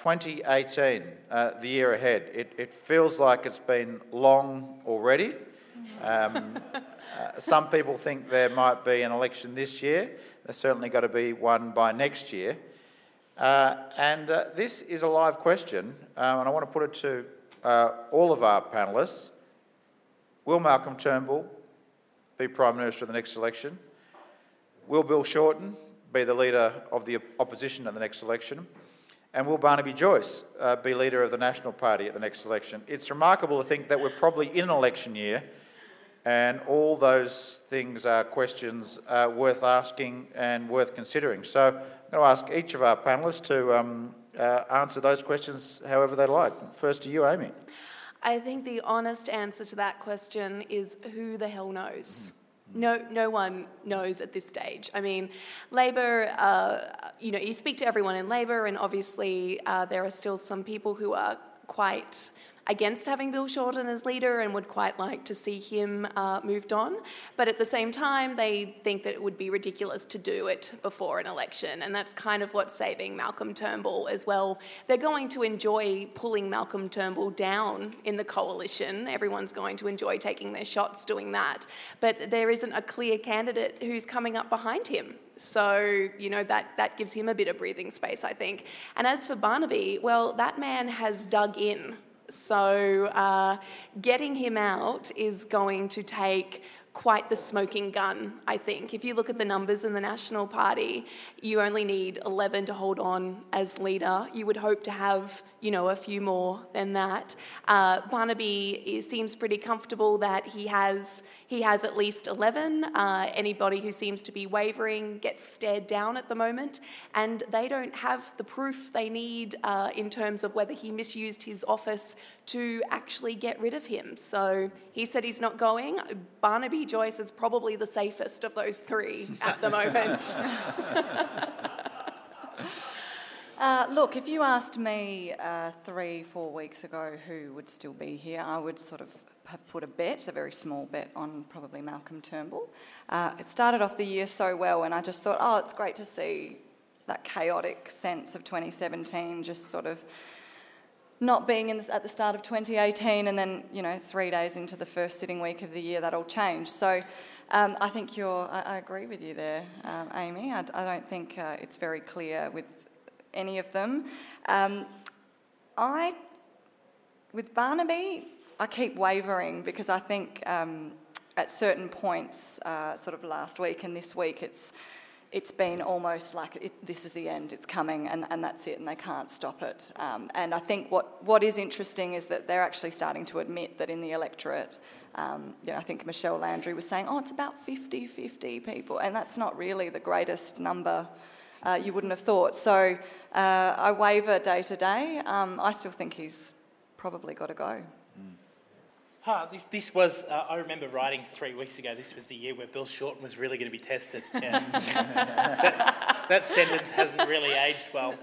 2018, the year ahead. It feels like it's been long already. Some people think there might be an election this year. There's certainly got to be one by next year. And this is a live question, and I want to put it to all of our panellists. Will Malcolm Turnbull be Prime Minister of the next election? Will Bill Shorten be the leader of the opposition at the next election? And will Barnaby Joyce be leader of the National Party at the next election? It's remarkable to think that we're probably in an election year, and all those things are questions worth asking and worth considering. So I'm going to ask each of our panellists to answer those questions however they like. First to you, Amy. I think the honest answer to that question is who the hell knows? No one knows at this stage. I mean, Labor, you speak to everyone in Labor, and obviously there are still some people who are quite against having Bill Shorten as leader and would quite like to see him moved on. But at the same time, they think that it would be ridiculous to do it before an election, and that's kind of what's saving Malcolm Turnbull as well. They're going to enjoy pulling Malcolm Turnbull down in the coalition. Everyone's going to enjoy taking their shots doing that. But there isn't a clear candidate who's coming up behind him. So, that gives him a bit of breathing space, I think. And as for Barnaby, well, that man has dug in. So getting him out is going to take quite the smoking gun, I think. If you look at the numbers in the National Party, you only need 11 to hold on as leader. You would hope to have, a few more than that. Barnaby seems pretty comfortable that he has at least 11. Anybody who seems to be wavering gets stared down at the moment, and they don't have the proof they need in terms of whether he misused his office to actually get rid of him. So he said he's not going. Barnaby Joyce is probably the safest of those three at the moment. Look, if you asked me 3-4 weeks ago who would still be here, I would sort of have put a very small bet on probably Malcolm Turnbull. It started off the year so well, and I just thought, it's great to see that chaotic sense of 2017 just sort of not being at the start of 2018, and then 3 days into the first sitting week of the year, that all changed. So I think I agree with you there, Amy. I don't think it's very clear with any of them. With Barnaby, I keep wavering because I think at certain points, sort of last week and this week, it's been almost like this is the end, it's coming, and that's it, and they can't stop it. And I think what is interesting is that they're actually starting to admit that in the electorate, I think Michelle Landry was saying, it's about 50-50 people, and that's not really the greatest number you wouldn't have thought. So I waver day to day. I still think he's probably got to go. This was, I remember writing 3 weeks ago, this was the year where Bill Shorten was really going to be tested. Yeah. that sentence hasn't really aged well.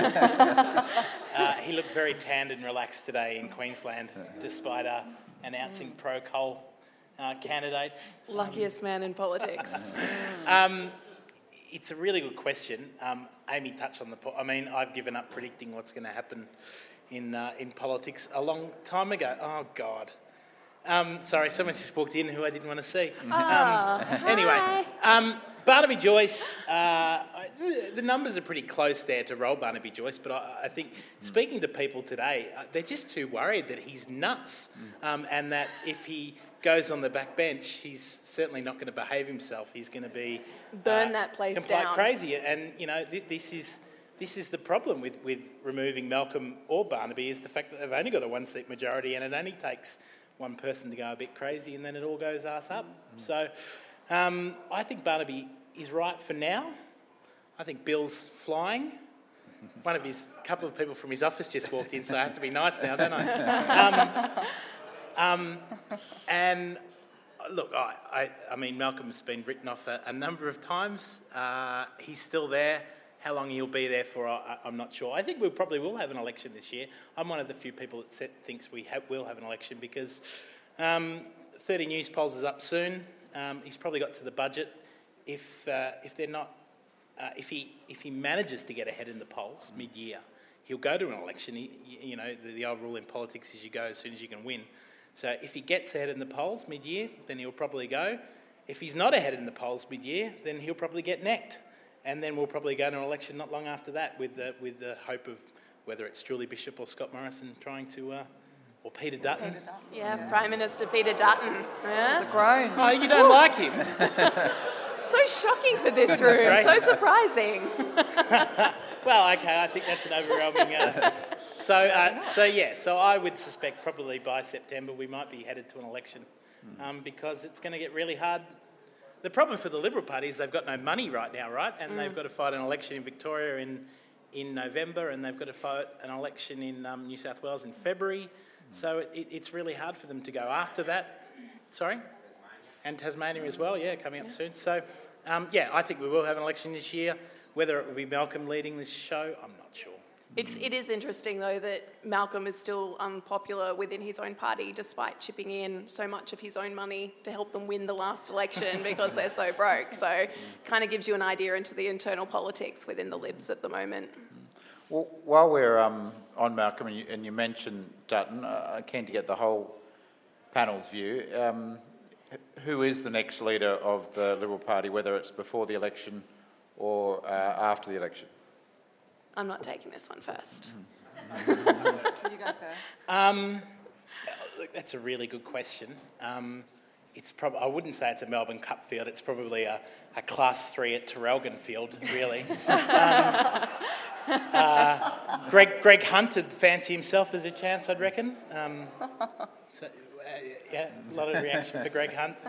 He looked very tanned and relaxed today in Queensland, despite announcing pro-coal candidates. Luckiest man in politics. It's a really good question. Amy touched on I've given up predicting what's going to happen in politics a long time ago. Oh, God. Sorry, someone just walked in who I didn't want to see. Anyway, Barnaby Joyce, the numbers are pretty close there to roll Barnaby Joyce, but I think speaking to people today, they're just too worried that he's nuts, and that if he goes on the back bench, he's certainly not going to behave himself. He's going to be burn that place down, crazy. And this is the problem with removing Malcolm or Barnaby, is the fact that they've only got a 1-seat majority, and it only takes one person to go a bit crazy, and then it all goes arse up. So I think Barnaby is right for now. I think Bill's flying. Couple of people from his office just walked in, so I have to be nice now, don't I? And look, I mean, Malcolm's been written off a number of times. He's still there. How long he'll be there for, I'm not sure. I think we probably will have an election this year. I'm one of the few people that thinks we will have an election because 30 News polls is up soon. He's probably got to the budget. If they're not, if he manages to get ahead in the polls mid-year, he'll go to an election. The old rule in politics is you go as soon as you can win. So if he gets ahead in the polls mid-year, then he'll probably go. If he's not ahead in the polls mid-year, then he'll probably get necked. And then we'll probably go to an election not long after that with the hope of whether it's Julie Bishop or Scott Morrison trying to, or Peter Dutton. Yeah, Prime Minister Peter Dutton. Yeah? The groans. Oh, you don't like him? So shocking for this room. So surprising. Well, okay, I think that's an overwhelming... So I would suspect probably by September we might be headed to an election because it's going to get really hard. The problem for the Liberal Party is they've got no money right now, right? And they've got to fight an election in Victoria in November, and they've got to fight an election in New South Wales in February. So it's really hard for them to go after that. Sorry? And Tasmania as well, coming up soon. So, I think we will have an election this year. Whether it will be Malcolm leading this show, I'm not sure. It is interesting, though, that Malcolm is still unpopular within his own party, despite chipping in so much of his own money to help them win the last election because they're so broke. So kind of gives you an idea into the internal politics within the Libs at the moment. Well, while we're on Malcolm, and you mentioned Dutton, I'm keen to get the whole panel's view. Who is the next leader of the Liberal Party, whether it's before the election or after the election? I'm not taking this one first. You go first. Look, that's a really good question. It's I wouldn't say it's a Melbourne Cup field. It's probably a Class 3 at Terrelgan field, really. Greg Hunt would fancy himself as a chance, I'd reckon. A lot of reaction for Greg Hunt.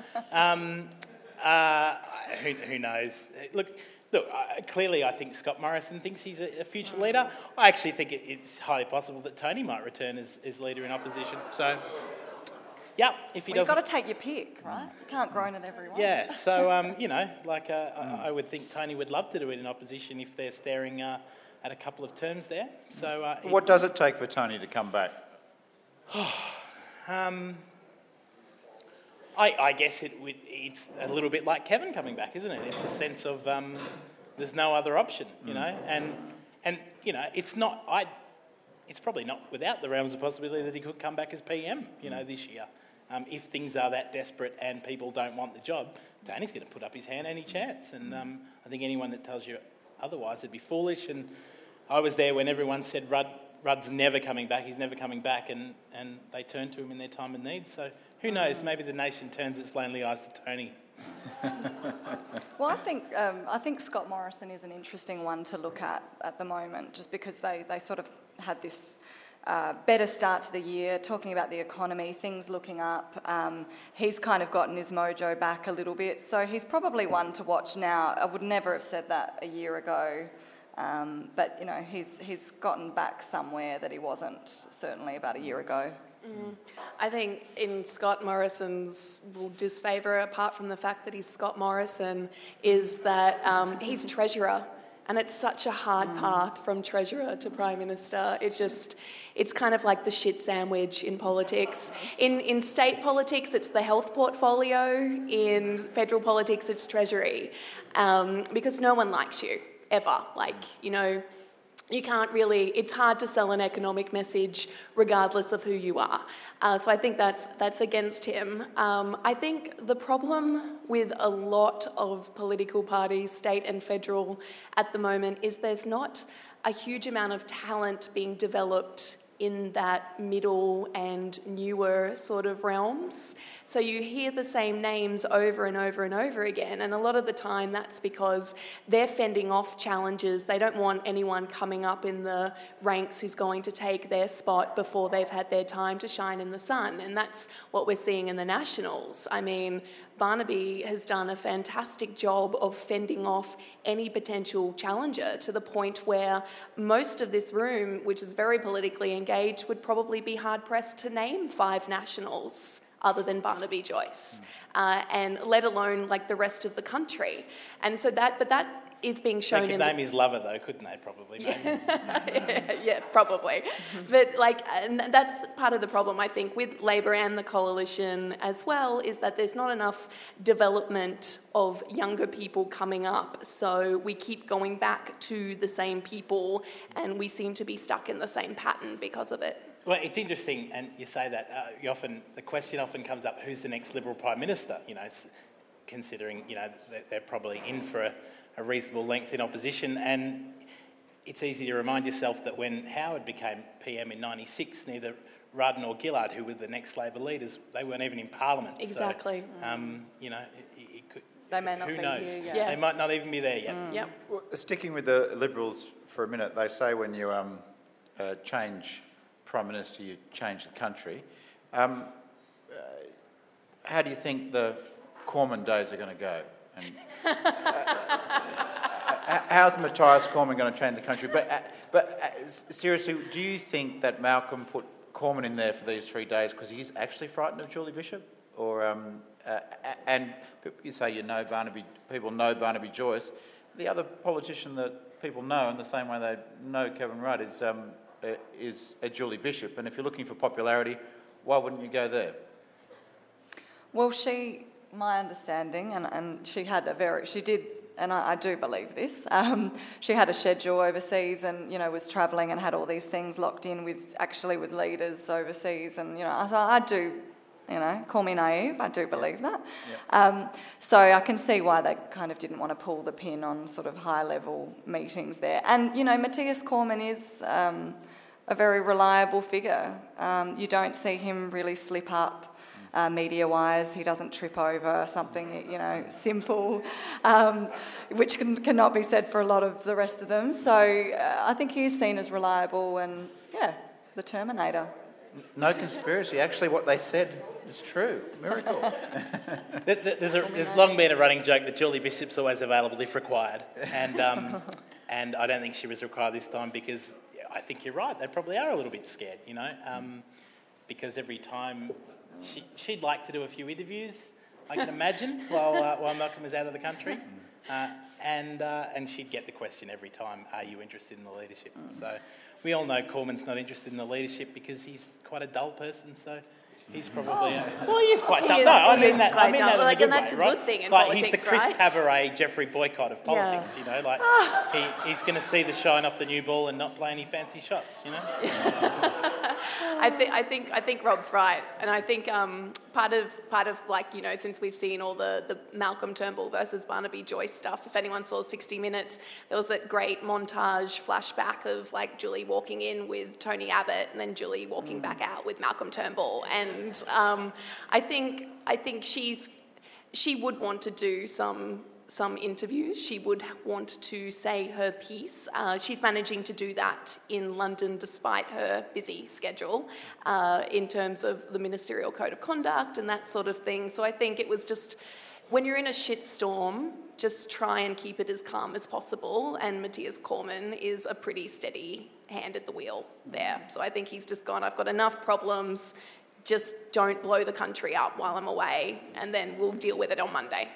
Who knows? Look, clearly I think Scott Morrison thinks he's a future leader. I actually think it's highly possible that Tony might return as leader in opposition. So, if he doesn't... You've got to take your pick, right? You can't groan at everyone. Yeah, so, I would think Tony would love to do it in opposition if they're staring at a couple of terms there. So, what does it take for Tony to come back? I guess it's a little bit like Kevin coming back, isn't it? It's a sense of there's no other option, and it's probably not without the realms of possibility that he could come back as PM, this year. If things are that desperate and people don't want the job, Tony's going to put up his hand any chance, and I think anyone that tells you otherwise would be foolish. And I was there when everyone said Rudd's never coming back, he's never coming back, and they turned to him in their time of need. So who knows, maybe the nation turns its lonely eyes to Tony. Well, I think Scott Morrison is an interesting one to look at the moment, just because they sort of had this better start to the year, talking about the economy, things looking up. He's kind of gotten his mojo back a little bit, so he's probably one to watch now. I would never have said that a year ago. But, he's gotten back somewhere that he wasn't, certainly about a year ago. I think in Scott Morrison's disfavour, apart from the fact that he's Scott Morrison, is that he's Treasurer. And it's such a hard path from Treasurer to Prime Minister. It's kind of like the shit sandwich in politics. In state politics, it's the health portfolio. In federal politics, it's Treasury. Because no one likes you. Ever. You can't really, it's hard to sell an economic message regardless of who you are. So I think that's against him. I think the problem with a lot of political parties, state and federal, at the moment is there's not a huge amount of talent being developed in that middle and newer sort of realms. So you hear the same names over and over and over again, and a lot of the time that's because they're fending off challenges. They don't want anyone coming up in the ranks who's going to take their spot before they've had their time to shine in the sun, and that's what we're seeing in the Nationals. I mean, Barnaby has done a fantastic job of fending off any potential challenger to the point where most of this room, which is very politically engaged, would probably be hard-pressed to name 5 Nationals other than Barnaby Joyce, and let alone the rest of the country. And so that is being They shown could in name his lover, though, couldn't they, probably? Maybe? yeah, probably. But and that's part of the problem, I think, with Labor and the coalition as well, is that there's not enough development of younger people coming up. So we keep going back to the same people, and we seem to be stuck in the same pattern because of it. Well, it's interesting, and you say that the question often comes up: who's the next Liberal Prime Minister? Considering they're probably in for a reasonable length in opposition, and it's easy to remind yourself that when Howard became PM in '96, neither Rudd nor Gillard, who were the next Labor leaders, they weren't even in Parliament. Exactly. So, it could, They may not who be knows? here yet. Yeah. They might not even be there yet. Yep. Well, sticking with the Liberals for a minute, they say when you change Prime Minister, you change the country. How do you think the Cormann days are going to go? And, how's Matthias Cormann going to change the country? But seriously, do you think that Malcolm put Cormann in there for these 3 days because he's actually frightened of Julie Bishop? Or and you say people know Barnaby Joyce. The other politician that people know in the same way they know Kevin Rudd is Julie Bishop. And if you're looking for popularity, why wouldn't you go there? Well, my understanding, and she did, and I do believe this, she had a schedule overseas and, was travelling and had all these things locked in with leaders overseas. And, I do, call me naive, I do believe that. Yeah. So I can see why they kind of didn't want to pull the pin on sort of high-level meetings there. And, Matthias Cormann is a very reliable figure. You don't see him really slip up. Media-wise, he doesn't trip over something, simple, which cannot be said for a lot of the rest of them. So I think he is seen as reliable and, the Terminator. No conspiracy. Actually, what they said is true. Miracle. There's long been a running joke that Julie Bishop's always available if required. And I don't think she was required this time because I think you're right. They probably are a little bit scared, because every time... She'd like to do a few interviews, I can imagine, while Malcolm is out of the country, and she'd get the question every time, "Are you interested in the leadership?" So we all know Cormann's not interested in the leadership because he's quite a dull person. So he's probably well, he is quite dull. No, I mean that in a good way, right? Good thing in like politics, he's the Chris right? Tabaret, Jeffrey Boycott of politics. He's going to see the shine off the new ball and not play any fancy shots. I think Rob's right, and I think part of since we've seen all the Malcolm Turnbull versus Barnaby Joyce stuff. If anyone saw 60 Minutes, there was that great montage flashback of Julie walking in with Tony Abbott and then Julie walking back out with Malcolm Turnbull, and I think she would want to do some interviews. She would want to say her piece. She's managing to do that in London despite her busy schedule in terms of the ministerial code of conduct and that sort of thing. So I think it was just, when you're in a shitstorm, just try and keep it as calm as possible. And Matthias Cormann is a pretty steady hand at the wheel there. So I think he's just gone, I've got enough problems, just don't blow the country up while I'm away, and then we'll deal with it on Monday.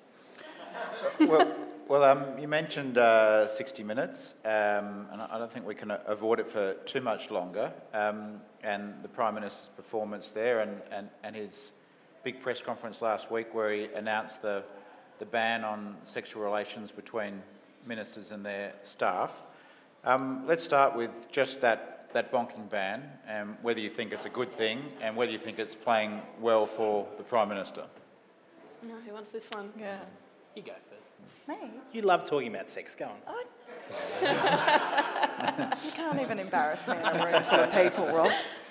Well, you mentioned 60 Minutes, and I don't think we can avoid it for too much longer, and the Prime Minister's performance there and his big press conference last week where he announced the ban on sexual relations between ministers and their staff. Let's start with just that bonking ban, and whether you think it's a good thing and whether you think it's playing well for the Prime Minister. No, who wants this one? Yeah. You go first. Me? You love talking about sex. Go on. You can't even embarrass me in a room full of people, Rob.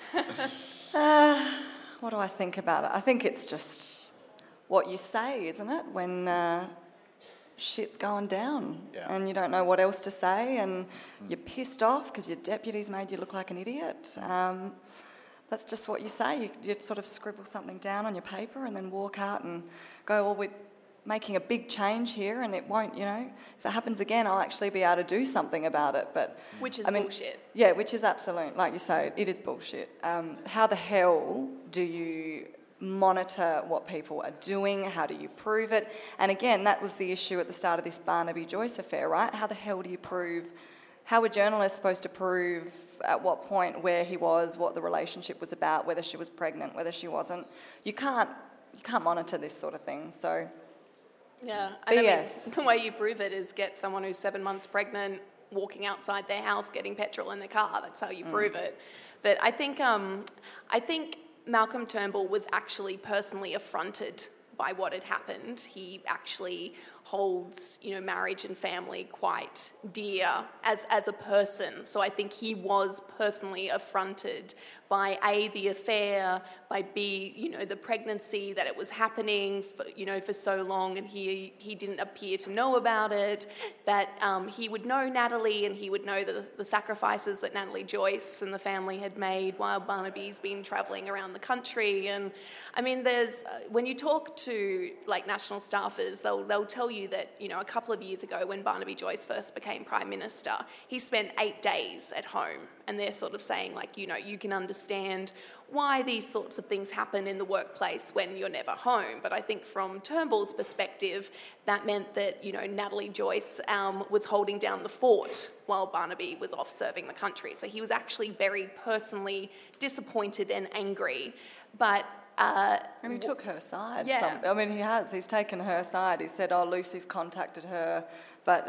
What do I think about it? I think it's just what you say, isn't it? When shit's going down and you don't know what else to say and you're pissed off because your deputy's made you look like an idiot. That's just what you say. You sort of scribble something down on your paper and then walk out and go, well, we're making a big change here and it won't, if it happens again, I'll actually be able to do something about it. But which is bullshit. Yeah, which is absolute. Like you say, it is bullshit. How the hell do you monitor what people are doing? How do you prove it? And again, that was the issue at the start of this Barnaby Joyce affair, right? How the hell do you prove? How were journalists supposed to prove at what point where he was, what the relationship was about, whether she was pregnant, whether she wasn't? You can't monitor this sort of thing. So yeah, and BS. the way you prove it is get someone who's 7 months pregnant walking outside their house getting petrol in their car. That's how you prove it. But I think Malcolm Turnbull was actually personally affronted by what had happened. He actually holds, marriage and family quite dear as a person. So I think he was personally affronted by A, the affair, by B, the pregnancy, that it was happening for so long and he didn't appear to know about it, that he would know Natalie and he would know the sacrifices that Natalie Joyce and the family had made while Barnaby's been travelling around the country. And I mean, there's when you talk to national staffers, they'll tell you that a couple of years ago when Barnaby Joyce first became Prime Minister, he spent 8 days at home, and they're sort of saying you can understand why these sorts of things happen in the workplace when you're never home. But I think from Turnbull's perspective, that meant that Natalie Joyce was holding down the fort while Barnaby was off serving the country. So he was actually very personally disappointed and angry, but. And he took her side. Yeah. He has. He's taken her side. He said, Lucy's contacted her, but,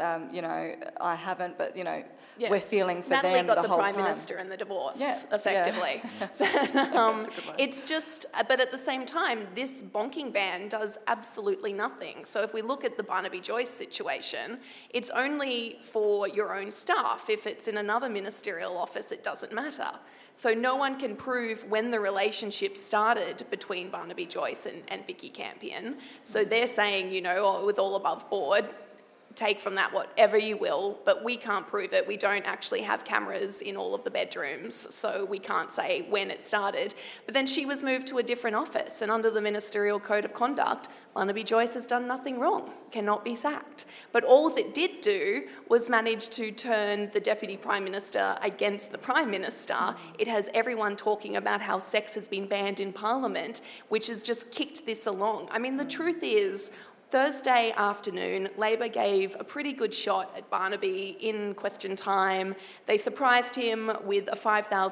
I haven't, but, we're feeling for Natalie them got the whole time. Prime Minister in the divorce, Yeah. effectively. Yeah. It's just, but at the same time, this bonking ban does absolutely nothing. So if we look at the Barnaby Joyce situation, it's only for your own staff. If it's in another ministerial office, it doesn't matter. So no one can prove when the relationship started between Barnaby Joyce and Vicky Campion. So they're saying, it was all above board. Take from that whatever you will, but we can't prove it. We don't actually have cameras in all of the bedrooms, so we can't say when it started. But then she was moved to a different office, and under the Ministerial Code of Conduct, Barnaby Joyce has done nothing wrong, cannot be sacked. But all it did do was manage to turn the Deputy Prime Minister against the Prime Minister. It has everyone talking about how sex has been banned in Parliament, which has just kicked this along. I mean, the truth is, Thursday afternoon, Labor gave a pretty good shot at Barnaby in question time. They surprised him with a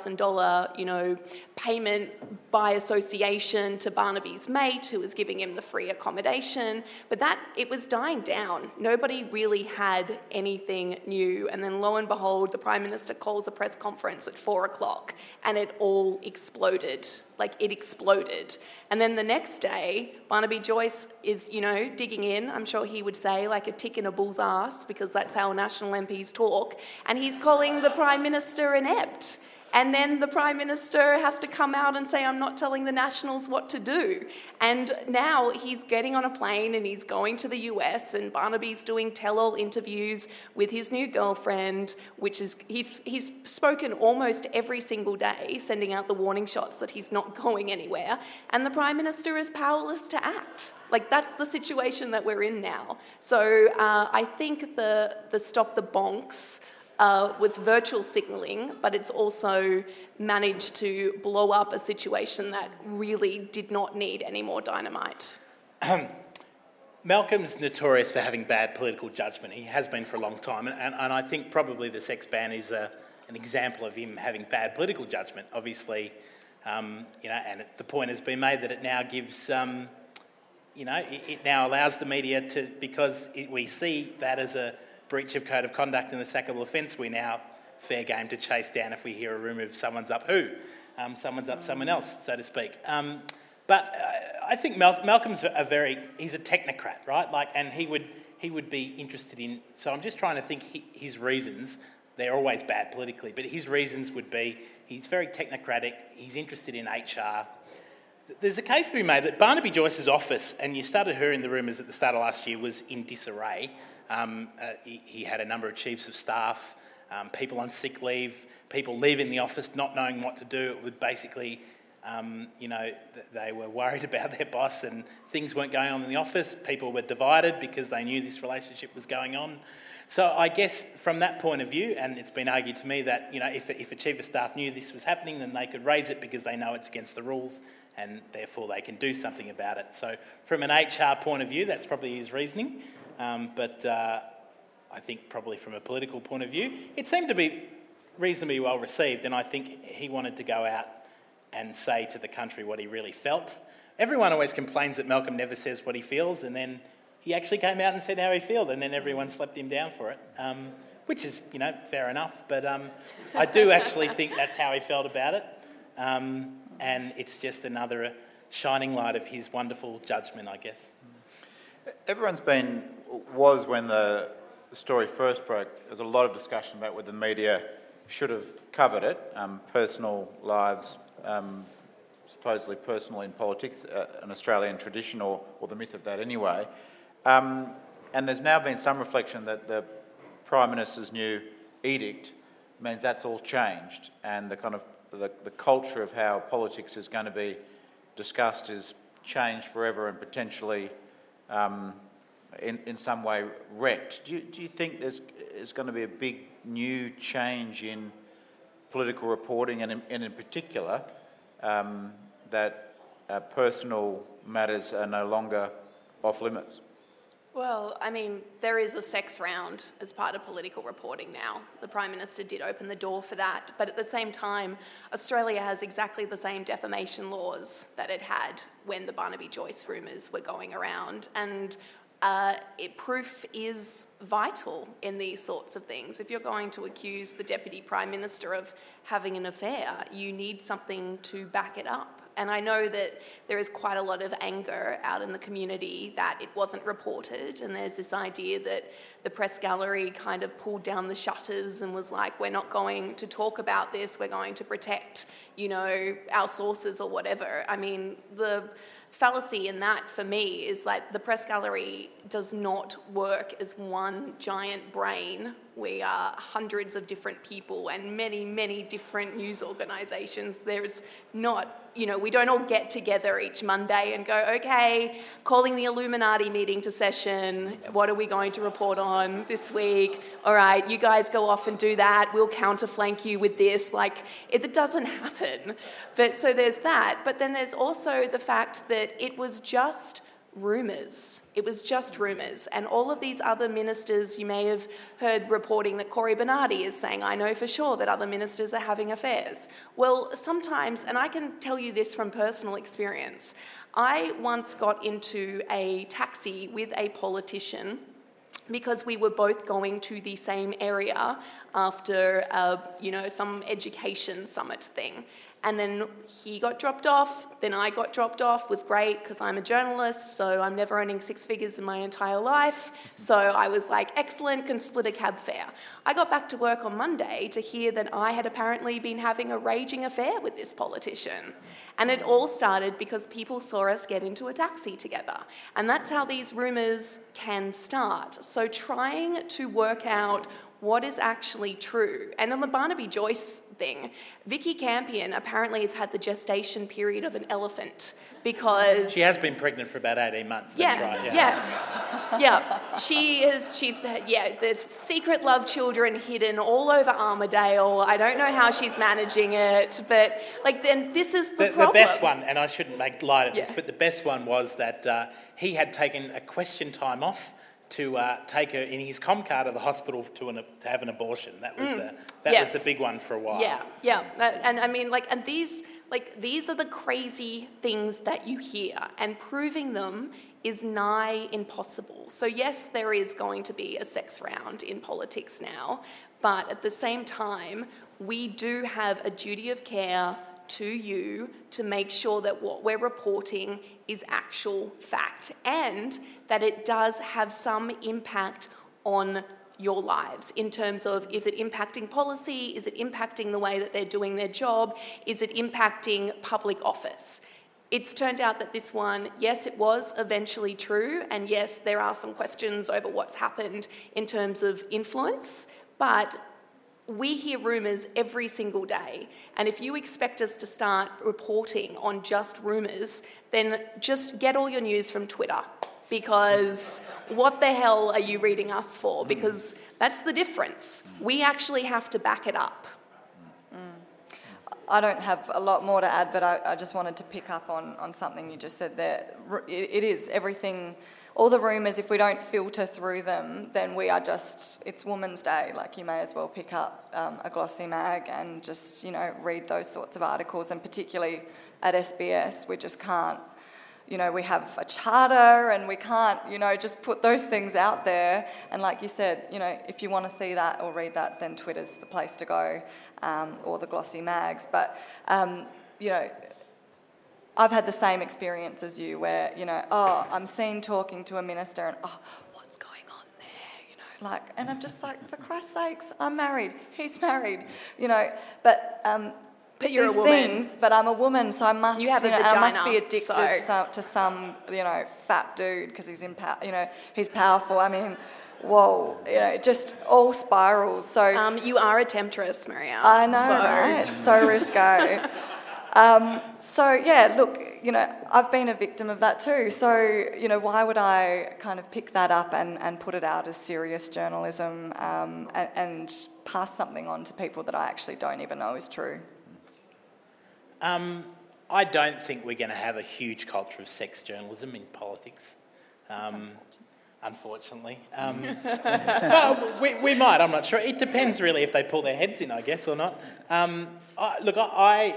$5,000, payment by association to Barnaby's mate, who was giving him the free accommodation. But it was dying down. Nobody really had anything new. And then lo and behold, the Prime Minister calls a press conference at 4:00 and it all exploded. It exploded. And then the next day, Barnaby Joyce is, digging in, I'm sure he would say, like a tick in a bull's ass, because that's how National MPs talk, and he's calling the Prime Minister inept. And then the Prime Minister has to come out and say, I'm not telling the Nationals what to do. And now he's getting on a plane and he's going to the US, and Barnaby's doing tell-all interviews with his new girlfriend, which is, he's spoken almost every single day, sending out the warning shots that he's not going anywhere. And the Prime Minister is powerless to act. That's the situation that we're in now. So I think the Stop the Bonks with virtual signalling, but it's also managed to blow up a situation that really did not need any more dynamite. Malcolm's notorious for having bad political judgment. He has been for a long time, and I think probably the sex ban is an example of him having bad political judgment. Obviously, and the point has been made that it now gives, it now allows the media to, because we see that as a breach of code of conduct and a sackable offence, we now fair game to chase down if we hear a rumour of someone's up someone's up someone else, so to speak. But I think Malcolm's he's a technocrat, right? And he would be interested in. So I'm just trying to think his reasons. They're always bad politically, but his reasons would be he's very technocratic. He's interested in HR. There's a case to be made that Barnaby Joyce's office, and you started hearing the rumours at the start of last year, was in disarray. He had a number of chiefs of staff, people on sick leave, people leaving the office not knowing what to do. It would basically, they were worried about their boss and things weren't going on in the office. People were divided because they knew this relationship was going on. So I guess from that point of view, and it's been argued to me that, if a chief of staff knew this was happening, then they could raise it because they know it's against the rules and therefore they can do something about it. So from an HR point of view, that's probably his reasoning. But I think probably from a political point of view, it seemed to be reasonably well received, and I think he wanted to go out and say to the country what he really felt. Everyone always complains that Malcolm never says what he feels, and then he actually came out and said how he felt, and then everyone slapped him down for it, which is, fair enough. But I do actually think that's how he felt about it, and it's just another shining light of his wonderful judgment, I guess. Was when the story first broke, there's a lot of discussion about whether the media should have covered it, personal lives, supposedly personal in politics, an Australian tradition or the myth of that anyway. And there's now been some reflection that the Prime Minister's new edict means that's all changed, and the kind of the culture of how politics is going to be discussed is changed forever and potentially in some way wrecked. Do you think there's going to be a big new change in political reporting, and in particular that personal matters are no longer off limits? Well, I mean, there is a sex round as part of political reporting now. The Prime Minister did open the door for that. But at the same time, Australia has exactly the same defamation laws that it had when the Barnaby Joyce rumours were going around. And proof is vital in these sorts of things. If you're going to accuse the Deputy Prime Minister of having an affair, you need something to back it up. And I know that there is quite a lot of anger out in the community that it wasn't reported, and there's this idea that the press gallery kind of pulled down the shutters and was like, we're not going to talk about this, we're going to protect, our sources or whatever. I mean, the fallacy in that for me is that the press gallery does not work as one giant brain. We are hundreds of different people and many, many different news organisations. There's not, we don't all get together each Monday and go, okay, calling the Illuminati meeting to session, what are we going to report on this week? All right, you guys go off and do that, we'll counterflank you with this. It doesn't happen. But so there's that. But then there's also the fact that it was just rumours. It was just rumours. And all of these other ministers, you may have heard reporting that Cory Bernardi is saying, I know for sure that other ministers are having affairs. Well, sometimes, and I can tell you this from personal experience, I once got into a taxi with a politician because we were both going to the same area after, some education summit thing. And then he got dropped off, then I got dropped off, was great because I'm a journalist, so I'm never earning six figures in my entire life. So I was like, excellent, can split a cab fare. I got back to work on Monday to hear that I had apparently been having a raging affair with this politician. And it all started because people saw us get into a taxi together. And that's how these rumours can start. So trying to work out what is actually true. And on the Barnaby Joyce thing, Vicky Campion apparently has had the gestation period of an elephant because... She has been pregnant for about 18 months, that's right. Yeah. There's secret love children hidden all over Armidale. I don't know how she's managing it, but then this is the problem. The best one, and I shouldn't make light of this, but the best one was that he had taken a question time off to take her in his Comcar to the hospital to have an abortion. That was was the big one for a while. Yeah. And I mean, and these are the crazy things that you hear, and proving them is nigh impossible. So yes, there is going to be a sex round in politics now, but at the same time, we do have a duty of care to you to make sure that what we're reporting is actual fact and that it does have some impact on your lives in terms of, is it impacting policy? Is it impacting the way that they're doing their job? Is it impacting public office? It's turned out that this one, yes, it was eventually true, and yes, there are some questions over what's happened in terms of influence, but we hear rumours every single day, and if you expect us to start reporting on just rumours, then just get all your news from Twitter, because what the hell are you reading us for? Because that's the difference. We actually have to back it up. I don't have a lot more to add, but I just wanted to pick up on something you just said there. It is everything, all the rumours, if we don't filter through them, then we are just, it's Woman's Day. Like, you may as well pick up a glossy mag and just, read those sorts of articles. And particularly at SBS, we just can't, we have a charter and we can't, just put those things out there. And like you said, if you want to see that or read that, then Twitter's the place to go, or the glossy mags. But, I've had the same experience as you where, I'm seen talking to a minister and, what's going on there, and I'm just like, for Christ's sakes, I'm married, he's married, but you're these a woman. Things, but I'm a woman, so I must. You have a I vagina, must be addicted to some, fat dude because he's he's powerful. I mean, whoa, it just all spirals. So you are a temptress, Marielle. I know, right? So risque. So yeah, look, I've been a victim of that too. So why would I kind of pick that up and put it out as serious journalism and pass something on to people that I actually don't even know is true? I don't think we're going to have a huge culture of sex journalism in politics, unfortunately. Well, we might, I'm not sure. It depends really if they pull their heads in, I guess, or not. I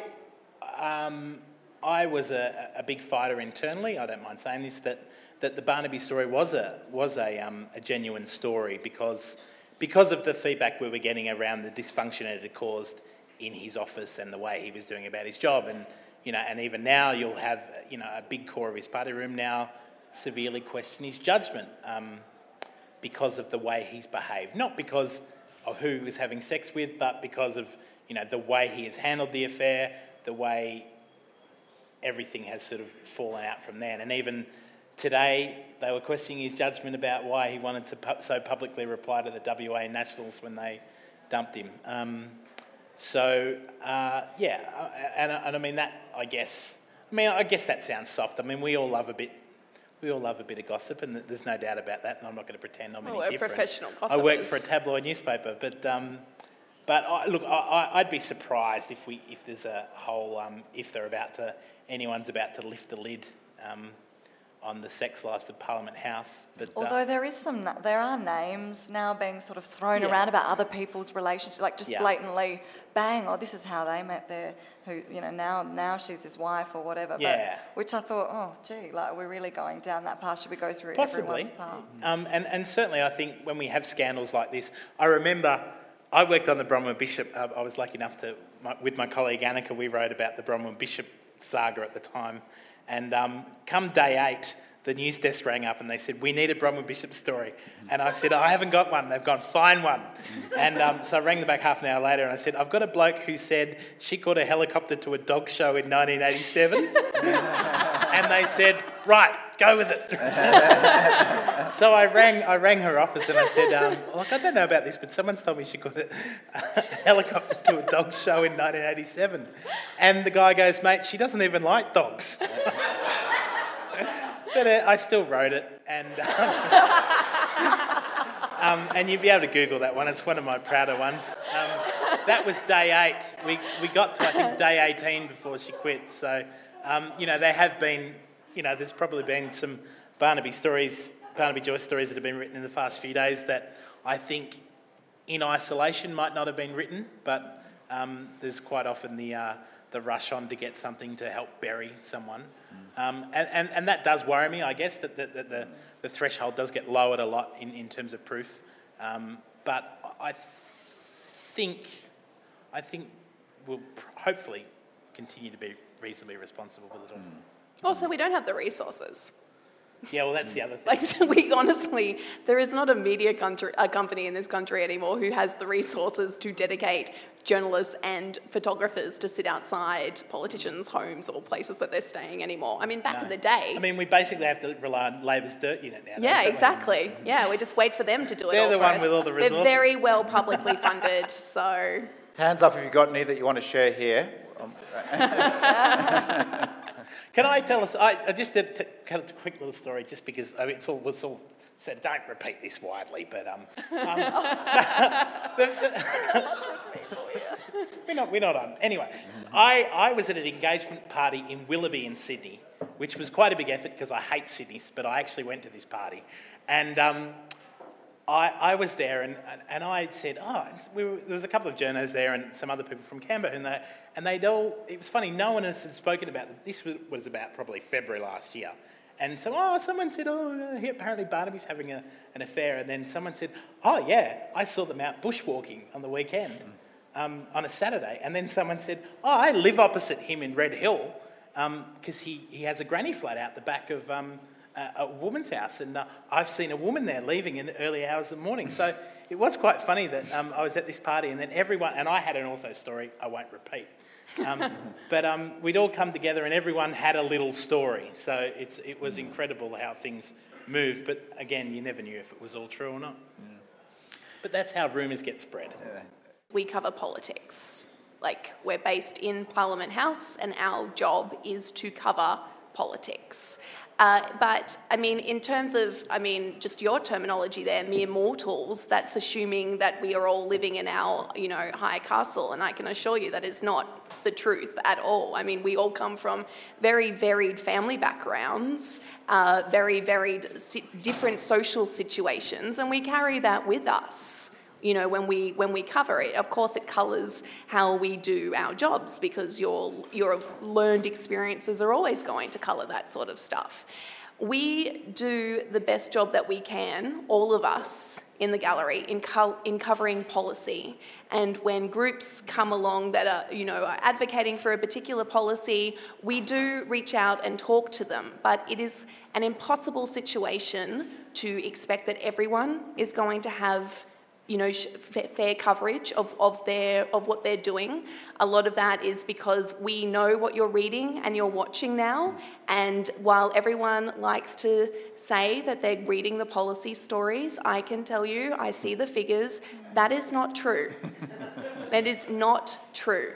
was a big fighter internally, I don't mind saying this, that the Barnaby story was a genuine story because of the feedback we were getting around the dysfunction it had caused in his office and the way he was doing about his job. And, and even now you'll have, a big core of his party room now severely question his judgment because of the way he's behaved. Not because of who he was having sex with, but because of, the way he has handled the affair, the way everything has sort of fallen out from then. And even today, they were questioning his judgment about why he wanted to so publicly reply to the WA Nationals when they dumped him. And I mean that. I guess that sounds soft. I mean, we all love a bit of gossip, and there's no doubt about that. And I'm not going to pretend I'm any different. We're professional gossipers. I work for a tabloid newspaper, but I'd be surprised if there's a whole anyone's about to lift the lid on the sex lives of Parliament House. But although there are names now being sort of thrown around about other people's relationships, like just blatantly, bang, this is how they met there. Who now she's his wife or whatever. Yeah. But, which I thought, are we really going down that path? Should we go through Possibly. everyone's path? And certainly, I think when we have scandals like this, I remember I worked on the Bronwyn Bishop. I was lucky enough with my colleague Annika, we wrote about the Bronwyn Bishop saga at the time. And come day 8, the news desk rang up and they said, we need a Bronwyn Bishop story. And I said, I haven't got one. They've gone, find one. And so I rang them back half an hour later and I said, I've got a bloke who said she caught a helicopter to a dog show in 1987. And they said, right, go with it. So I rang her office and I said, I don't know about this, but someone's told me she got a helicopter to a dog show in 1987. And the guy goes, mate, she doesn't even like dogs. But I still wrote it, and you'll be able to Google that one. It's one of my prouder ones. That was day 8. We got to, I think, day 18 before she quit. So, there have been, there's probably been some Barnaby Joyce stories that have been written in the past few days that I think in isolation might not have been written, but there's quite often the rush on to get something to help bury someone. And that does worry me, I guess, that the threshold does get lowered a lot in terms of proof. But I think we'll hopefully continue to be reasonably responsible with it all. Also, we don't have the resources. Yeah, well, that's the other thing. We honestly, there is not a media company in this country anymore who has the resources to dedicate journalists and photographers to sit outside politicians' homes or places that they're staying anymore. I mean, back in the day... I mean, we basically have to rely on Labor's dirt unit now. Yeah, exactly. Yeah, we just wait for them to do it They're all the for one us. with all the resources. They're very well publicly funded, so... Hands up if you've got any that you want to share here. Can I tell us... cut a quick little story just because it's all was all said. Don't repeat this widely, but we're not on. Anyway, I was at an engagement party in Willoughby in Sydney, which was quite a big effort because I hate Sydney, but I actually went to this party, and I was there, and I said, there was a couple of journos there and some other people from Canberra, and they'd all, it was funny, no one else had spoken about it. This was about probably February last year. And so, someone said, apparently Barnaby's having an affair. And then someone said, I saw them out bushwalking on the weekend, on a Saturday. And then someone said, I live opposite him in Red Hill, because he has a granny flat out the back of a woman's house. And I've seen a woman there leaving in the early hours of the morning. So it was quite funny that I was at this party and then everyone, and I had an also story I won't repeat. But we'd all come together and everyone had a little story. So it was incredible how things moved. But again, you never knew if it was all true or not. But that's how rumours get spread. We cover politics. Like, we're based in Parliament House and our job is to cover politics. But, I mean, in terms of, just your terminology there, mere mortals, that's assuming that we are all living in our, high castle, and I can assure you that is not the truth at all. I mean, we all come from very varied family backgrounds, very varied different social situations, and we carry that with us. When we cover it. Of course, it colours how we do our jobs because your learned experiences are always going to colour that sort of stuff. We do the best job that we can, all of us in the gallery, in covering policy. And when groups come along that are advocating for a particular policy, we do reach out and talk to them. But it is an impossible situation to expect that everyone is going to have fair coverage of what they're doing. A lot of that is because we know what you're reading and you're watching now, and while everyone likes to say that they're reading the policy stories, I can tell you, I see the figures, that is not true. That is not true.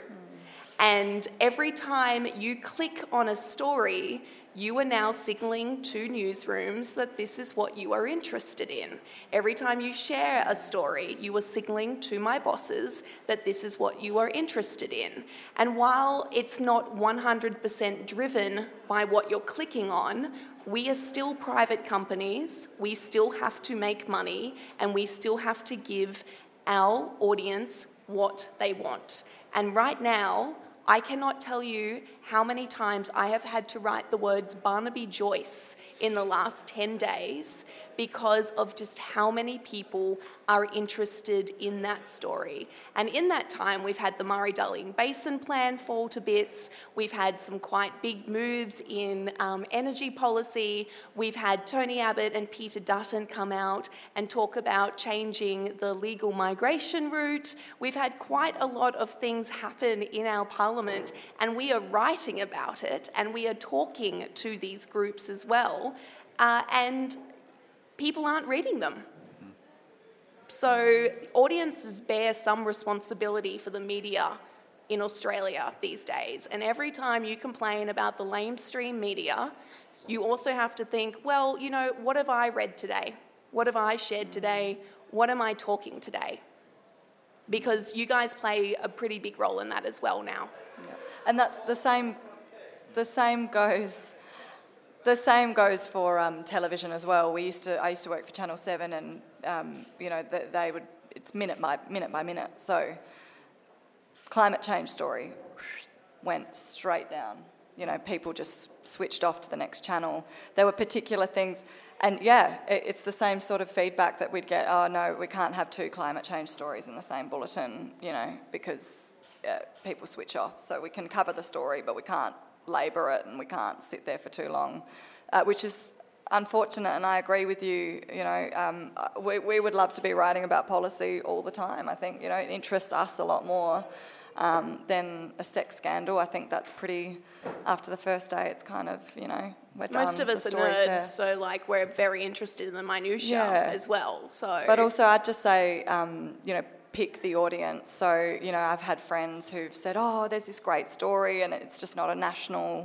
And every time you click on a story, you are now signalling to newsrooms that this is what you are interested in. Every time you share a story, you are signalling to my bosses that this is what you are interested in. And while it's not 100% driven by what you're clicking on, we are still private companies, we still have to make money, and we still have to give our audience what they want. And right now, I cannot tell you how many times I have had to write the words Barnaby Joyce in the last 10 days because of just how many people are interested in that story. And in that time, we've had the Murray-Darling Basin Plan fall to bits. We've had some quite big moves in energy policy. We've had Tony Abbott and Peter Dutton come out and talk about changing the legal migration route. We've had quite a lot of things happen in our parliament, and we are writing about it, and we are talking to these groups as well. And people aren't reading them. So audiences bear some responsibility for the media in Australia these days. And every time you complain about the lamestream media, you also have to think, well, what have I read today? What have I shared today? What am I talking today? Because you guys play a pretty big role in that as well now. Yeah. And that's the same goes... The same goes for television as well. I used to work for Channel 7, and they would, it's minute by minute. So climate change story went straight down. People just switched off to the next channel. There were particular things, and it's the same sort of feedback that we'd get. Oh no, we can't have 2 climate change stories in the same bulletin, because people switch off. So we can cover the story, but we can't labour it, and we can't sit there for too long, which is unfortunate. And I agree with you. We would love to be writing about policy all the time. I think it interests us a lot more than a sex scandal. I think that's pretty. After the first day, it's kind of we're done. Most of us are nerds, so we're very interested in the minutiae as well. So, but also I'd just say pick the audience. So, I've had friends who've said, oh, there's this great story and it's just not a national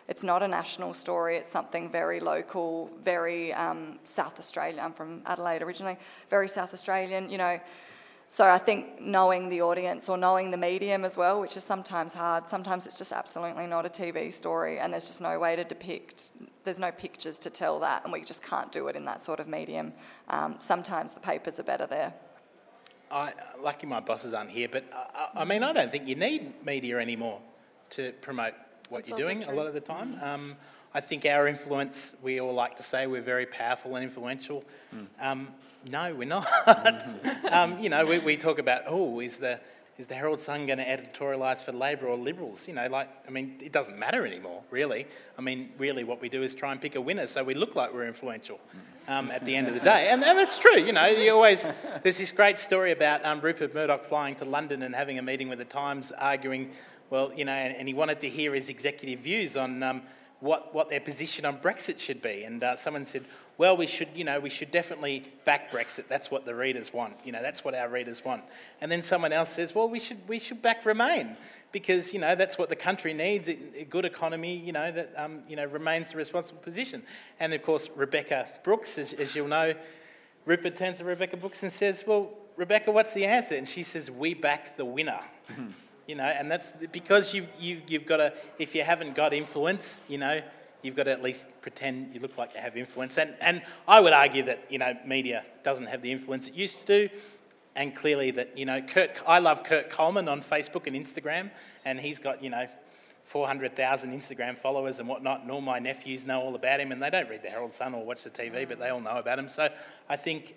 It's not a national story. It's something very local, very South Australian. I'm from Adelaide originally, very South Australian, So I think knowing the audience or knowing the medium as well, which is sometimes hard, sometimes it's just absolutely not a TV story and there's just no way to depict, there's no pictures to tell that, and we just can't do it in that sort of medium. Sometimes the papers are better there. Lucky my bosses aren't here, but I don't think you need media anymore to promote what That's you're doing also a lot of the time. I think our influence, we all like to say we're very powerful and influential. No, we're not. We talk about, is the Herald Sun going to editorialise for Labor or Liberals? It doesn't matter anymore, really. Really what we do is try and pick a winner so we look like we're influential at the end of the day. And that's true, there's this great story about Rupert Murdoch flying to London and having a meeting with the Times arguing, and he wanted to hear his executive views on what their position on Brexit should be. And someone said, well, we should definitely back Brexit. That's what the readers want. That's what our readers want. And then someone else says, well, we should back Remain because, that's what the country needs, a good economy, that, remains the responsible position. And, of course, Rebecca Brooks, as you'll know, Rupert turns to Rebecca Brooks and says, well, Rebecca, what's the answer? And she says, we back the winner. And that's because you've got to, if you haven't got influence, you've got to at least pretend you look like you have influence. And I would argue that, media doesn't have the influence it used to do. And clearly that, I love Kurt Coleman on Facebook and Instagram, and he's got, 400,000 Instagram followers and whatnot, and all my nephews know all about him, and they don't read the Herald Sun or watch the TV, but they all know about him. So I think,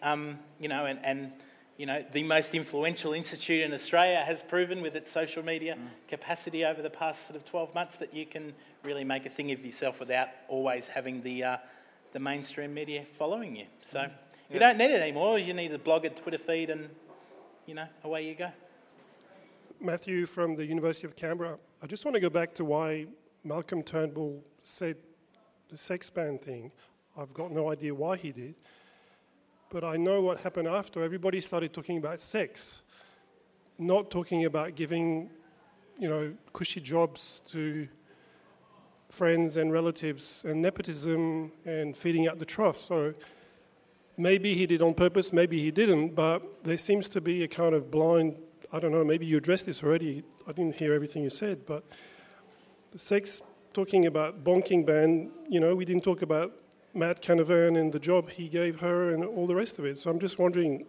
the most influential institute in Australia has proven with its social media capacity over the past sort of 12 months that you can really make a thing of yourself without always having the mainstream media following you. So you don't need it anymore. You need a blog, a Twitter feed, and, away you go. Matthew from the University of Canberra. I just want to go back to why Malcolm Turnbull said the sex ban thing. I've got no idea why he did. But I know what happened after. Everybody started talking about sex, not talking about giving, cushy jobs to friends and relatives and nepotism and feeding out the trough. So maybe he did on purpose, maybe he didn't, but there seems to be a kind of blind, I don't know, maybe you addressed this already. I didn't hear everything you said, but the sex, talking about bonking ban, we didn't talk about Matt Canavan and the job he gave her and all the rest of it. So I'm just wondering,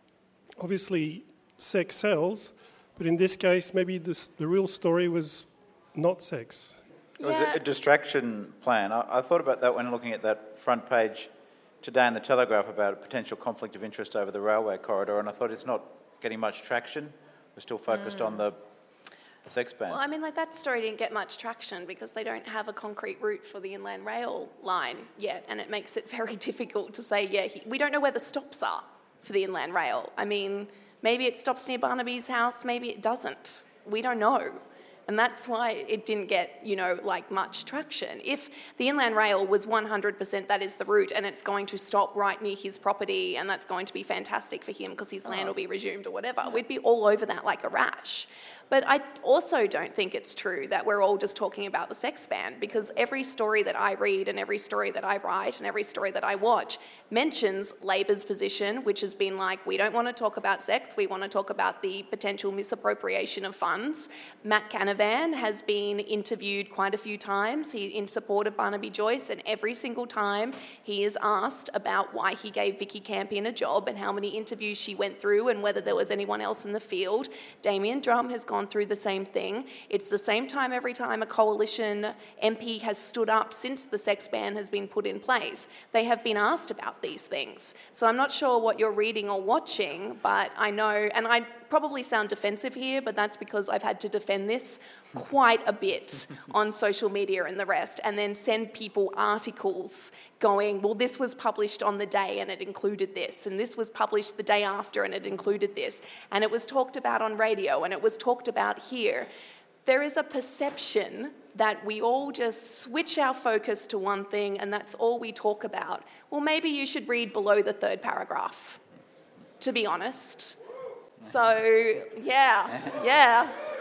obviously sex sells, but in this case, maybe the real story was not sex. It was a distraction plan. I thought about that when looking at that front page today in the Telegraph about a potential conflict of interest over the railway corridor, and I thought it's not getting much traction. We're still focused on the sex ban. Well, that story didn't get much traction because they don't have a concrete route for the Inland Rail line yet, and it makes it very difficult to say, we don't know where the stops are for the Inland Rail. Maybe it stops near Barnaby's house, maybe it doesn't. We don't know. And that's why it didn't get, much traction. If the Inland Rail was 100% that is the route and it's going to stop right near his property and that's going to be fantastic for him because his land will be resumed or whatever, we'd be all over that like a rash. But I also don't think it's true that we're all just talking about the sex ban, because every story that I read and every story that I write and every story that I watch mentions Labor's position, which has been we don't want to talk about sex, we want to talk about the potential misappropriation of funds. Matt Canavan has been interviewed quite a few times in support of Barnaby Joyce, and every single time he is asked about why he gave Vicky Campion a job and how many interviews she went through and whether there was anyone else in the field. Damien Drum has gone through the same thing. It's the same time every time a coalition MP has stood up since the sex ban has been put in place. They have been asked about these things. So I'm not sure what you're reading or watching, but I know, and I probably sound defensive here, but that's because I've had to defend this quite a bit on social media and the rest, and then send people articles going, well, this was published on the day and it included this, and this was published the day after and it included this, and it was talked about on radio and it was talked about here. There is a perception that we all just switch our focus to one thing and that's all we talk about. Well, maybe you should read below the third paragraph, to be honest. So, yeah.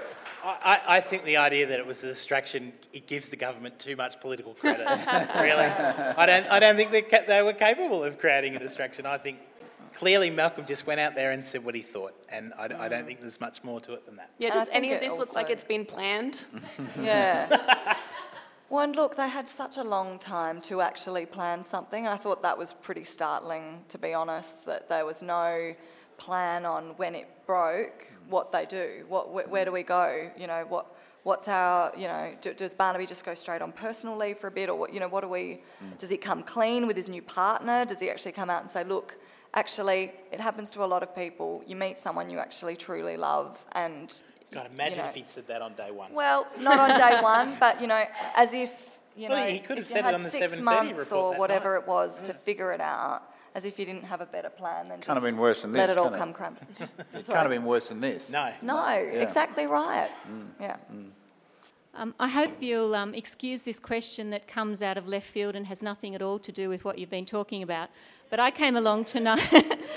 I think the idea that it was a distraction, it gives the government too much political credit. Really, I don't think they were capable of creating a distraction. I think clearly Malcolm just went out there and said what he thought, and I don't think there's much more to it than that. Yeah, And does I think any of it this look like also- it's been planned? Yeah. Well, and look, they had such a long time to actually plan something, and I thought that was pretty startling, to be honest, that there was no plan on when it broke, what they do, where do we go, what's our, does Barnaby just go straight on personal leave for a bit, or what do we, does he come clean with his new partner, does he actually come out and say, look, actually, it happens to a lot of people, you meet someone you actually truly love, and... God, imagine if he'd said that on day one. Well, not on day one, but, as if, Well, he could have if you said it had on the 6 7:30 months report or that whatever night. it was to figure it out, as if you didn't have a better plan than Can't just have been worse than let this, it all can it? come crumbling. It can't have been worse than this. No. No, exactly right. Yeah. I hope you'll excuse this question that comes out of left field and has nothing at all to do with what you've been talking about. But I came along tonight.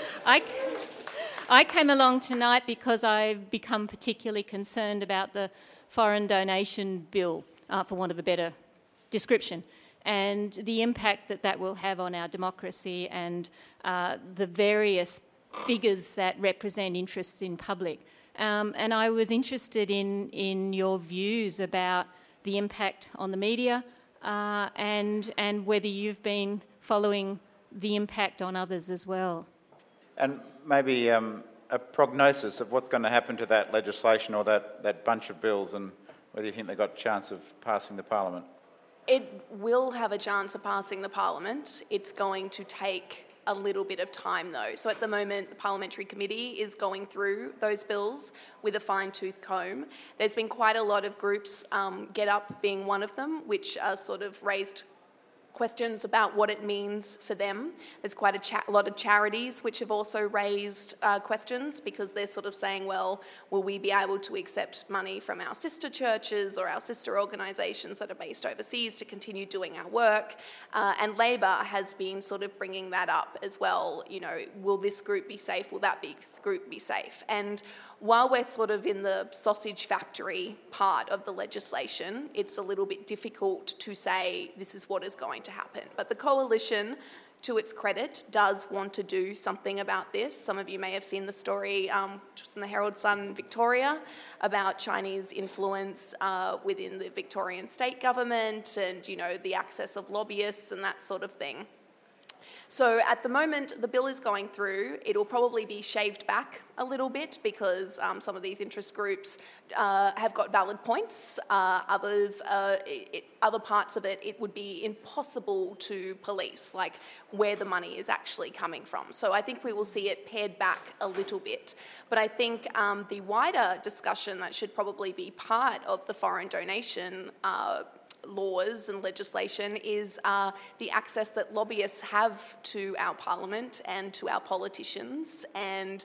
I came along tonight because I've become particularly concerned about the foreign donation bill, for want of a better description, and the impact that will have on our democracy and the various figures that represent interests in public. And I was interested in your views about the impact on the media and whether you've been following the impact on others as well. And maybe a prognosis of what's going to happen to that legislation or that bunch of bills, and whether you think they've got a chance of passing the Parliament. It will have a chance of passing the Parliament. It's going to take a little bit of time though. So at the moment, the Parliamentary Committee is going through those bills with a fine-tooth comb. There's been quite a lot of groups, Get Up being one of them, which sort of raised questions about what it means for them. There's quite a lot of charities which have also raised questions, because they're sort of saying, well, will we be able to accept money from our sister churches or our sister organisations that are based overseas to continue doing our work? And Labor has been sort of bringing that up as well. Will this group be safe? Will that group be safe? And while we're sort of in the sausage factory part of the legislation, it's a little bit difficult to say this is what is going to happen. But the Coalition, to its credit, does want to do something about this. Some of you may have seen the story just in the Herald Sun Victoria about Chinese influence within the Victorian state government and, the access of lobbyists and that sort of thing. So at the moment, the bill is going through. It'll probably be shaved back a little bit because some of these interest groups have got valid points. Other parts of it would be impossible to police, like where the money is actually coming from. So I think we will see it pared back a little bit. But I think the wider discussion that should probably be part of the foreign donation laws and legislation is the access that lobbyists have to our parliament and to our politicians, and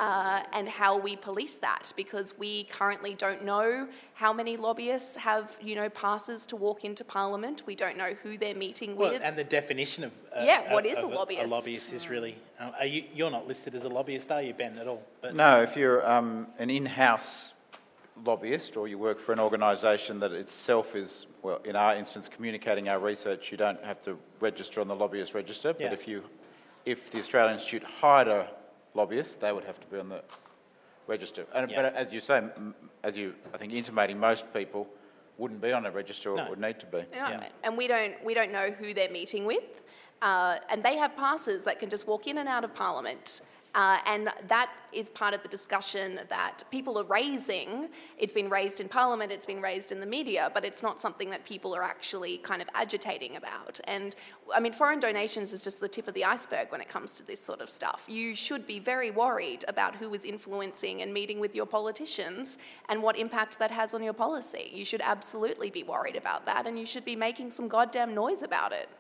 how we police that, because we currently don't know how many lobbyists have passes to walk into parliament. We don't know who they're meeting with. And the definition of what is a lobbyist? A lobbyist is really. You're not listed as a lobbyist, are you, Ben, at all? But No, if you're an in-house lobbyist, or you work for an organisation that itself is, well, in our instance, communicating our research, you don't have to register on the lobbyist register. But Yeah. if the Australian Institute hired a lobbyist, they would have to be on the register. And, Yeah. But as you say, I think intimating, most people wouldn't be on a register or No. would need to be. Yeah. And we don't know who they're meeting with, and they have passes that can just walk in and out of Parliament. And that is part of the discussion that people are raising. It's been raised in Parliament, it's been raised in the media, but it's not something that people are actually kind of agitating about. And I mean, foreign donations is just the tip of the iceberg when it comes to this sort of stuff. You should be very worried about who is influencing and meeting with your politicians and what impact that has on your policy. You should absolutely be worried about that, and you should be making some goddamn noise about it.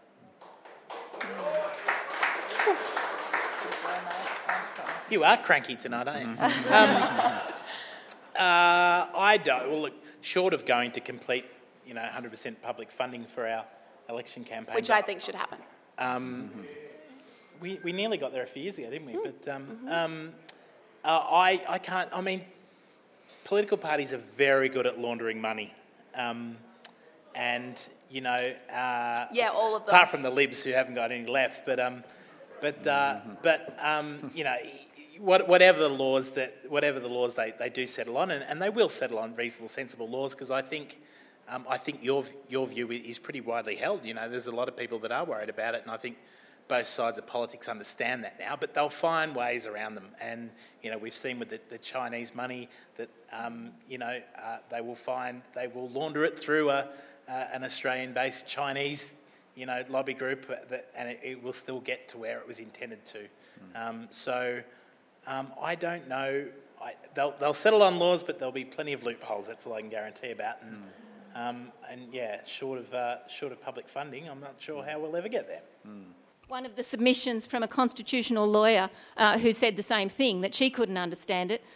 you are cranky tonight, aren't you? I don't. Well, look, short of going to complete, 100% public funding for our election campaign, Which I think should happen. we nearly got there a few years ago, didn't we? But I can't. I mean, political parties are very good at laundering money. And, you know... all of them. Apart from the Libs who haven't got any left, but you know, whatever the laws they do settle on, and they will settle on reasonable, sensible laws, because I think your view is pretty widely held. You know, there's a lot of people that are worried about it, and I think both sides of politics understand that now, but they'll find ways around them. And, you know, we've seen with the Chinese money that, they will launder it through an Australian-based Chinese, you know, lobby group, and it will still get to where it was intended to. I don't know. They'll settle on laws, but there'll be plenty of loopholes. That's all I can guarantee about. Short of public funding, I'm not sure how we'll ever get there. One of the submissions from a constitutional lawyer who said the same thing, that she couldn't understand it.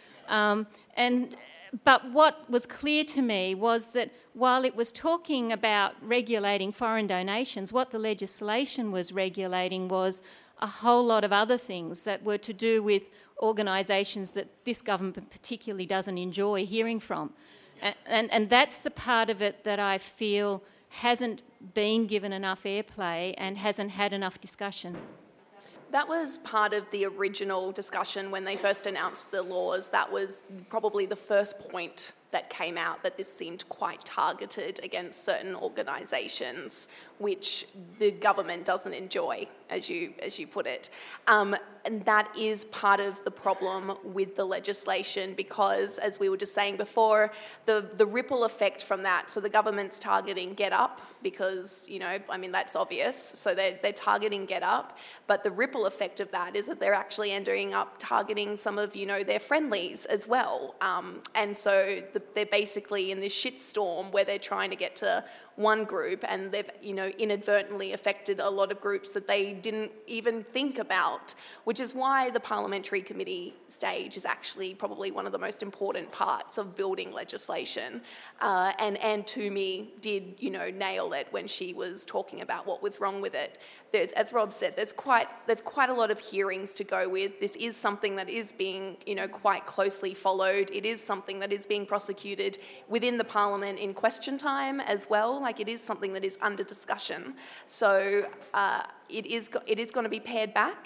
But what was clear to me was that while it was talking about regulating foreign donations, what the legislation was regulating was a whole lot of other things that were to do with organisations that this government particularly doesn't enjoy hearing from. And that's the part of it that I feel hasn't been given enough airplay and hasn't had enough discussion. That was part of the original discussion when they first announced the laws. That was probably the first point that came out, that this seemed quite targeted against certain organisations, which the government doesn't enjoy, as you put it. And that is part of the problem with the legislation, because, as we were just saying before, the ripple effect from that, so the government's targeting GetUp because, you know, I mean, that's obvious, so they're targeting GetUp, but the ripple effect of that is that they're actually ending up targeting some of, you know, their friendlies as well. And so they're basically in this shitstorm where they're trying to get to one group, and they've, you know, inadvertently affected a lot of groups that they didn't even think about, which is why the parliamentary committee stage is actually probably one of the most important parts of building legislation. And Anne Toomey did, you know, nail it when she was talking about what was wrong with it. As Rob said, there's quite a lot of hearings to go with. This is something that is being, you know, quite closely followed. It is something that is being prosecuted within the parliament in question time as well. Like, it is something that is under discussion. So it is going to be pared back.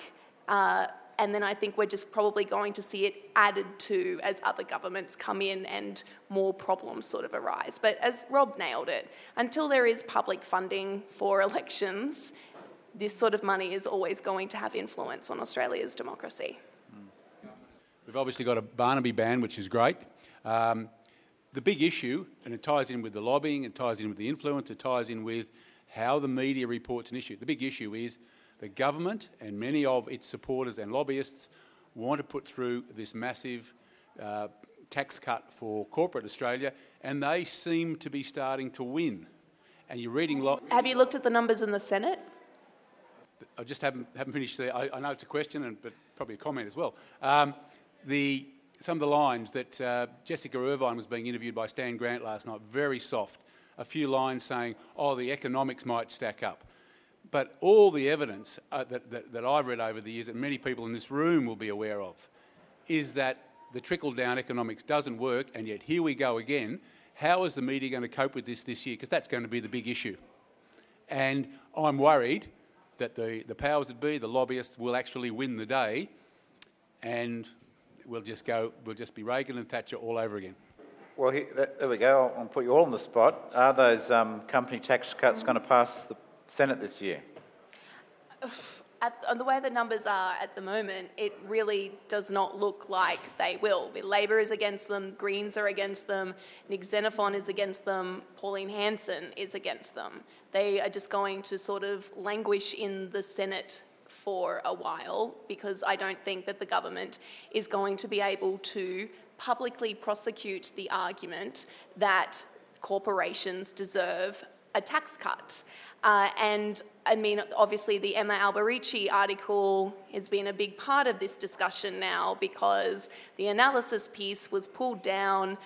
And then I think we're just probably going to see it added to as other governments come in and more problems sort of arise. But as Rob nailed it, until there is public funding for elections, this sort of money is always going to have influence on Australia's democracy. We've obviously got a Barnaby ban, which is great. The big issue, and it ties in with the lobbying, it ties in with the influence, it ties in with how the media reports an issue. The big issue is the government and many of its supporters and lobbyists want to put through this massive tax cut for corporate Australia, and they seem to be starting to win. And you're reading... Have you looked at the numbers in the Senate? I just haven't finished there. I know it's a question, but probably a comment as well. Some of the lines that Jessica Irvine was being interviewed by Stan Grant last night, very soft. A few lines saying, the economics might stack up. But all the evidence that I've read over the years, that many people in this room will be aware of, is that the trickle-down economics doesn't work, and yet here we go again. How is the media going to cope with this year? Because that's going to be the big issue. And I'm worried that the powers that be, the lobbyists, will actually win the day, and we'll just be Reagan and Thatcher all over again. Well, there we go. I'll put you all on the spot. Are those company tax cuts going to pass the Senate this year? On the way the numbers are at the moment, it really does not look like they will. Labor is against them, Greens are against them, Nick Xenophon is against them, Pauline Hanson is against them. They are just going to sort of languish in the Senate for a while, because I don't think that the government is going to be able to publicly prosecute the argument that corporations deserve a tax cut. And I mean, obviously the Emma Alberici article has been a big part of this discussion now, because the analysis piece was pulled down.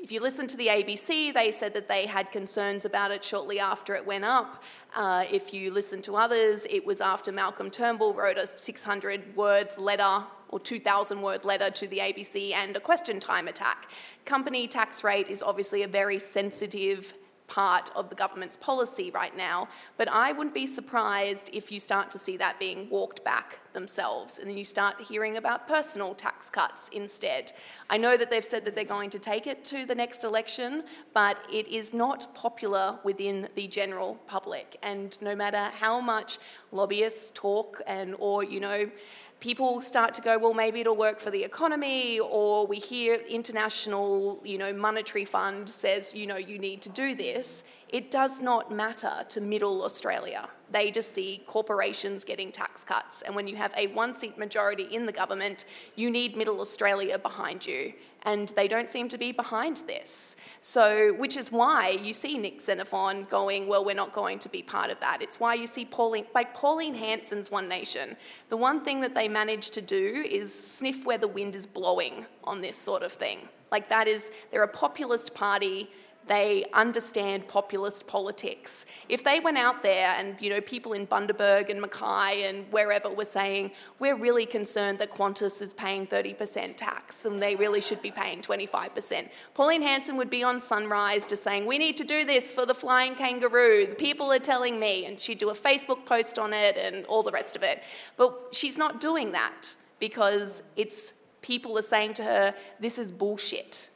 If you listen to the ABC, they said that they had concerns about it shortly after it went up. If you listen to others, it was after Malcolm Turnbull wrote a 600-word letter or 2,000-word letter to the ABC and a question time attack. Company tax rate is obviously a very sensitive part of the government's policy right now, but I wouldn't be surprised if you start to see that being walked back themselves and then you start hearing about personal tax cuts instead. I know that they've said that they're going to take it to the next election, but it is not popular within the general public, and no matter how much lobbyists talk or people start to go, well, maybe it'll work for the economy, or we hear International, Monetary Fund says, you need to do this. It does not matter to middle Australia. They just see corporations getting tax cuts. And when you have a one-seat majority in the government, you need middle Australia behind you. And they don't seem to be behind this. So, which is why you see Nick Xenophon going, well, we're not going to be part of that. It's why you see Pauline Hanson's One Nation. The one thing that they manage to do is sniff where the wind is blowing on this sort of thing. They're a populist party. They understand populist politics. If they went out there and, people in Bundaberg and Mackay and wherever were saying, we're really concerned that Qantas is paying 30% tax and they really should be paying 25%. Pauline Hanson would be on Sunrise just saying, we need to do this for the flying kangaroo. The people are telling me. And she'd do a Facebook post on it and all the rest of it. But she's not doing that because people are saying to her, this is bullshit.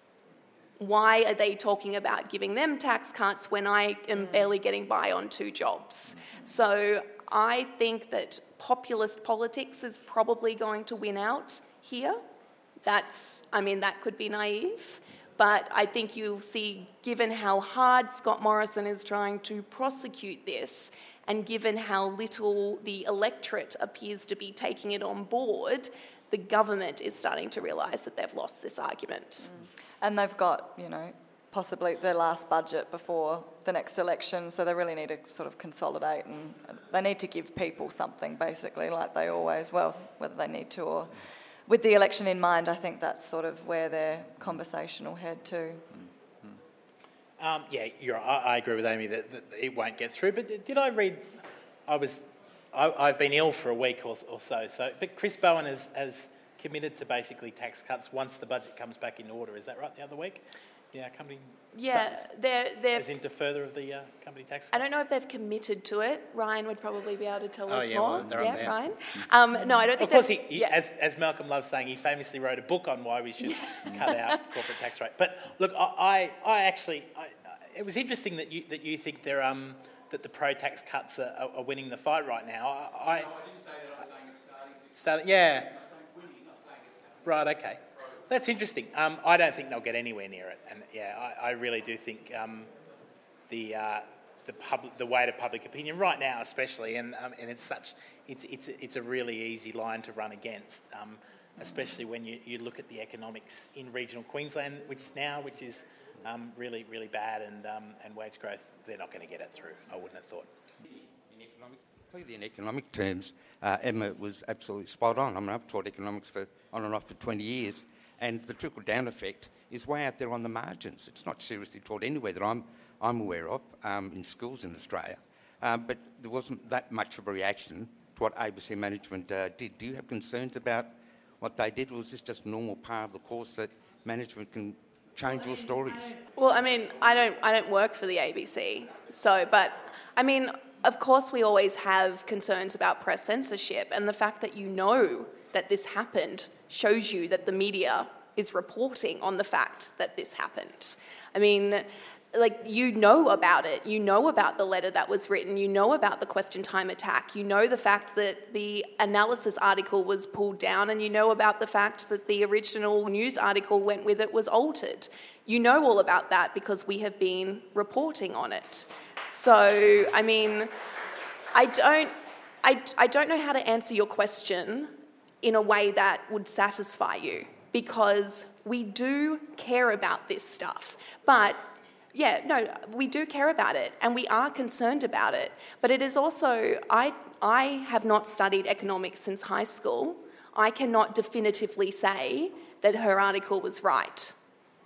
Why are they talking about giving them tax cuts when I am barely getting by on 2 jobs? So I think that populist politics is probably going to win out here. That could be naive. But I think you'll see, given how hard Scott Morrison is trying to prosecute this, and given how little the electorate appears to be taking it on board, the government is starting to realise that they've lost this argument. And they've got, possibly their last budget before the next election, so they really need to sort of consolidate, and they need to give people something, basically, like they always, whether they need to or with the election in mind, I think that's sort of where their conversation will head to. I agree with Amy that it won't get through, but did I read, I've been ill for a week or so, but Chris Bowen has committed to basically tax cuts once the budget comes back in order. Is that right? The other week, company. Yeah, they're as into further of the company tax cuts. I don't know if they've committed to it. Ryan would probably be able to tell us more. Well, Ryan. No, I don't think. Of course, as Malcolm loves saying, he famously wrote a book on why we should cut out the corporate tax rate. But look, I actually, it was interesting that you think they're that the pro-tax cuts are winning the fight right now. No, I didn't say that. I was saying it's starting. Yeah. Right, okay. That's interesting. I don't think they'll get anywhere near it, and I really do think the weight of public opinion right now, especially, and it's a really easy line to run against, especially when you look at the economics in regional Queensland, which is really, really bad, and wage growth, they're not going to get it through. I wouldn't have thought. Clearly, in economic terms, Emma was absolutely spot on. I've taught economics on and off for 20 years, and the trickle-down effect is way out there on the margins. It's not seriously taught anywhere that I'm aware of in schools in Australia. But there wasn't that much of a reaction to what ABC management did. Do you have concerns about what they did, or was this just a normal part of the course that management can change your stories? Well, I don't work for the ABC, of course we always have concerns about press censorship, and the fact that that this happened shows you that the media is reporting on the fact that this happened. You know about it. You know about the letter that was written. You know about the question time attack. You know the fact that the analysis article was pulled down, and you know about the fact that the original news article went with it was altered. You know all about that because we have been reporting on it. So, I don't know how to answer your question in a way that would satisfy you, because we do care about this stuff. But we do care about it, and we are concerned about it. But it is also, I have not studied economics since high school. I cannot definitively say that her article was right.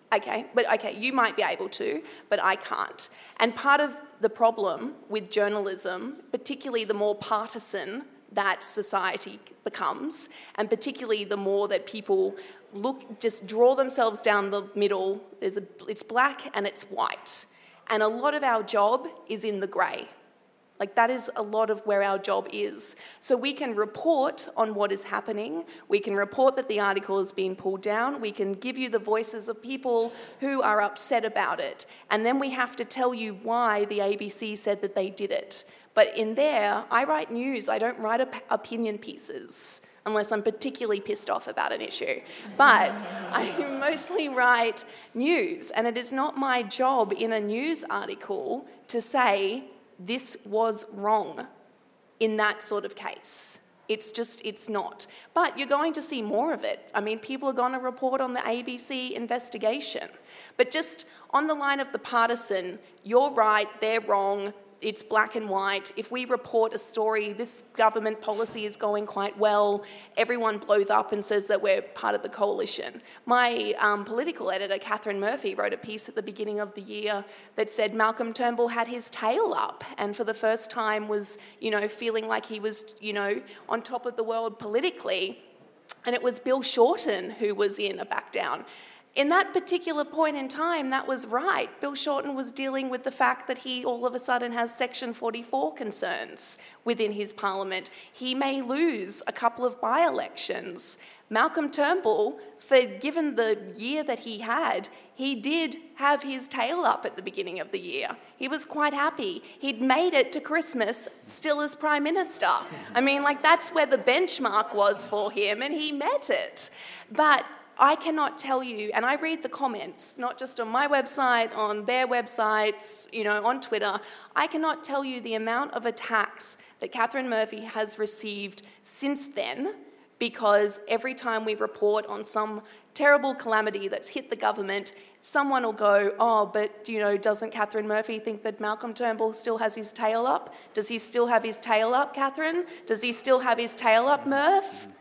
Okay, you might be able to, but I can't. And part of the problem with journalism, particularly the more partisan that society becomes, and particularly the more that people just draw themselves down the middle, it's black and it's white. And a lot of our job is in the grey. Like, that is a lot of where our job is. So we can report on what is happening. We can report that the article has been pulled down. We can give you the voices of people who are upset about it. And then we have to tell you why the ABC said that they did it. But in there, I write news. I don't write opinion pieces unless I'm particularly pissed off about an issue. But I mostly write news. And it is not my job in a news article to say, this was wrong in that sort of case. It's not. But you're going to see more of it. I mean, people are going to report on the ABC investigation. But just on the line of the partisan, you're right, they're wrong, it's black and white. If we report a story, this government policy is going quite well, everyone blows up and says that we're part of the coalition. My political editor, Catherine Murphy, wrote a piece at the beginning of the year that said Malcolm Turnbull had his tail up and for the first time was, feeling like he was, on top of the world politically. And it was Bill Shorten who was in a back down. In that particular point in time, that was right. Bill Shorten was dealing with the fact that he all of a sudden has Section 44 concerns within his parliament. He may lose a couple of by-elections. Malcolm Turnbull, given the year that he had, he did have his tail up at the beginning of the year. He was quite happy. He'd made it to Christmas still as Prime Minister. I mean, that's where the benchmark was for him, and he met it. But I cannot tell you, and I read the comments, not just on my website, on their websites, on Twitter. I cannot tell you the amount of attacks that Catherine Murphy has received since then, because every time we report on some terrible calamity that's hit the government, someone will go, oh, but, doesn't Catherine Murphy think that Malcolm Turnbull still has his tail up? Does he still have his tail up, Catherine? Does he still have his tail up, Murph?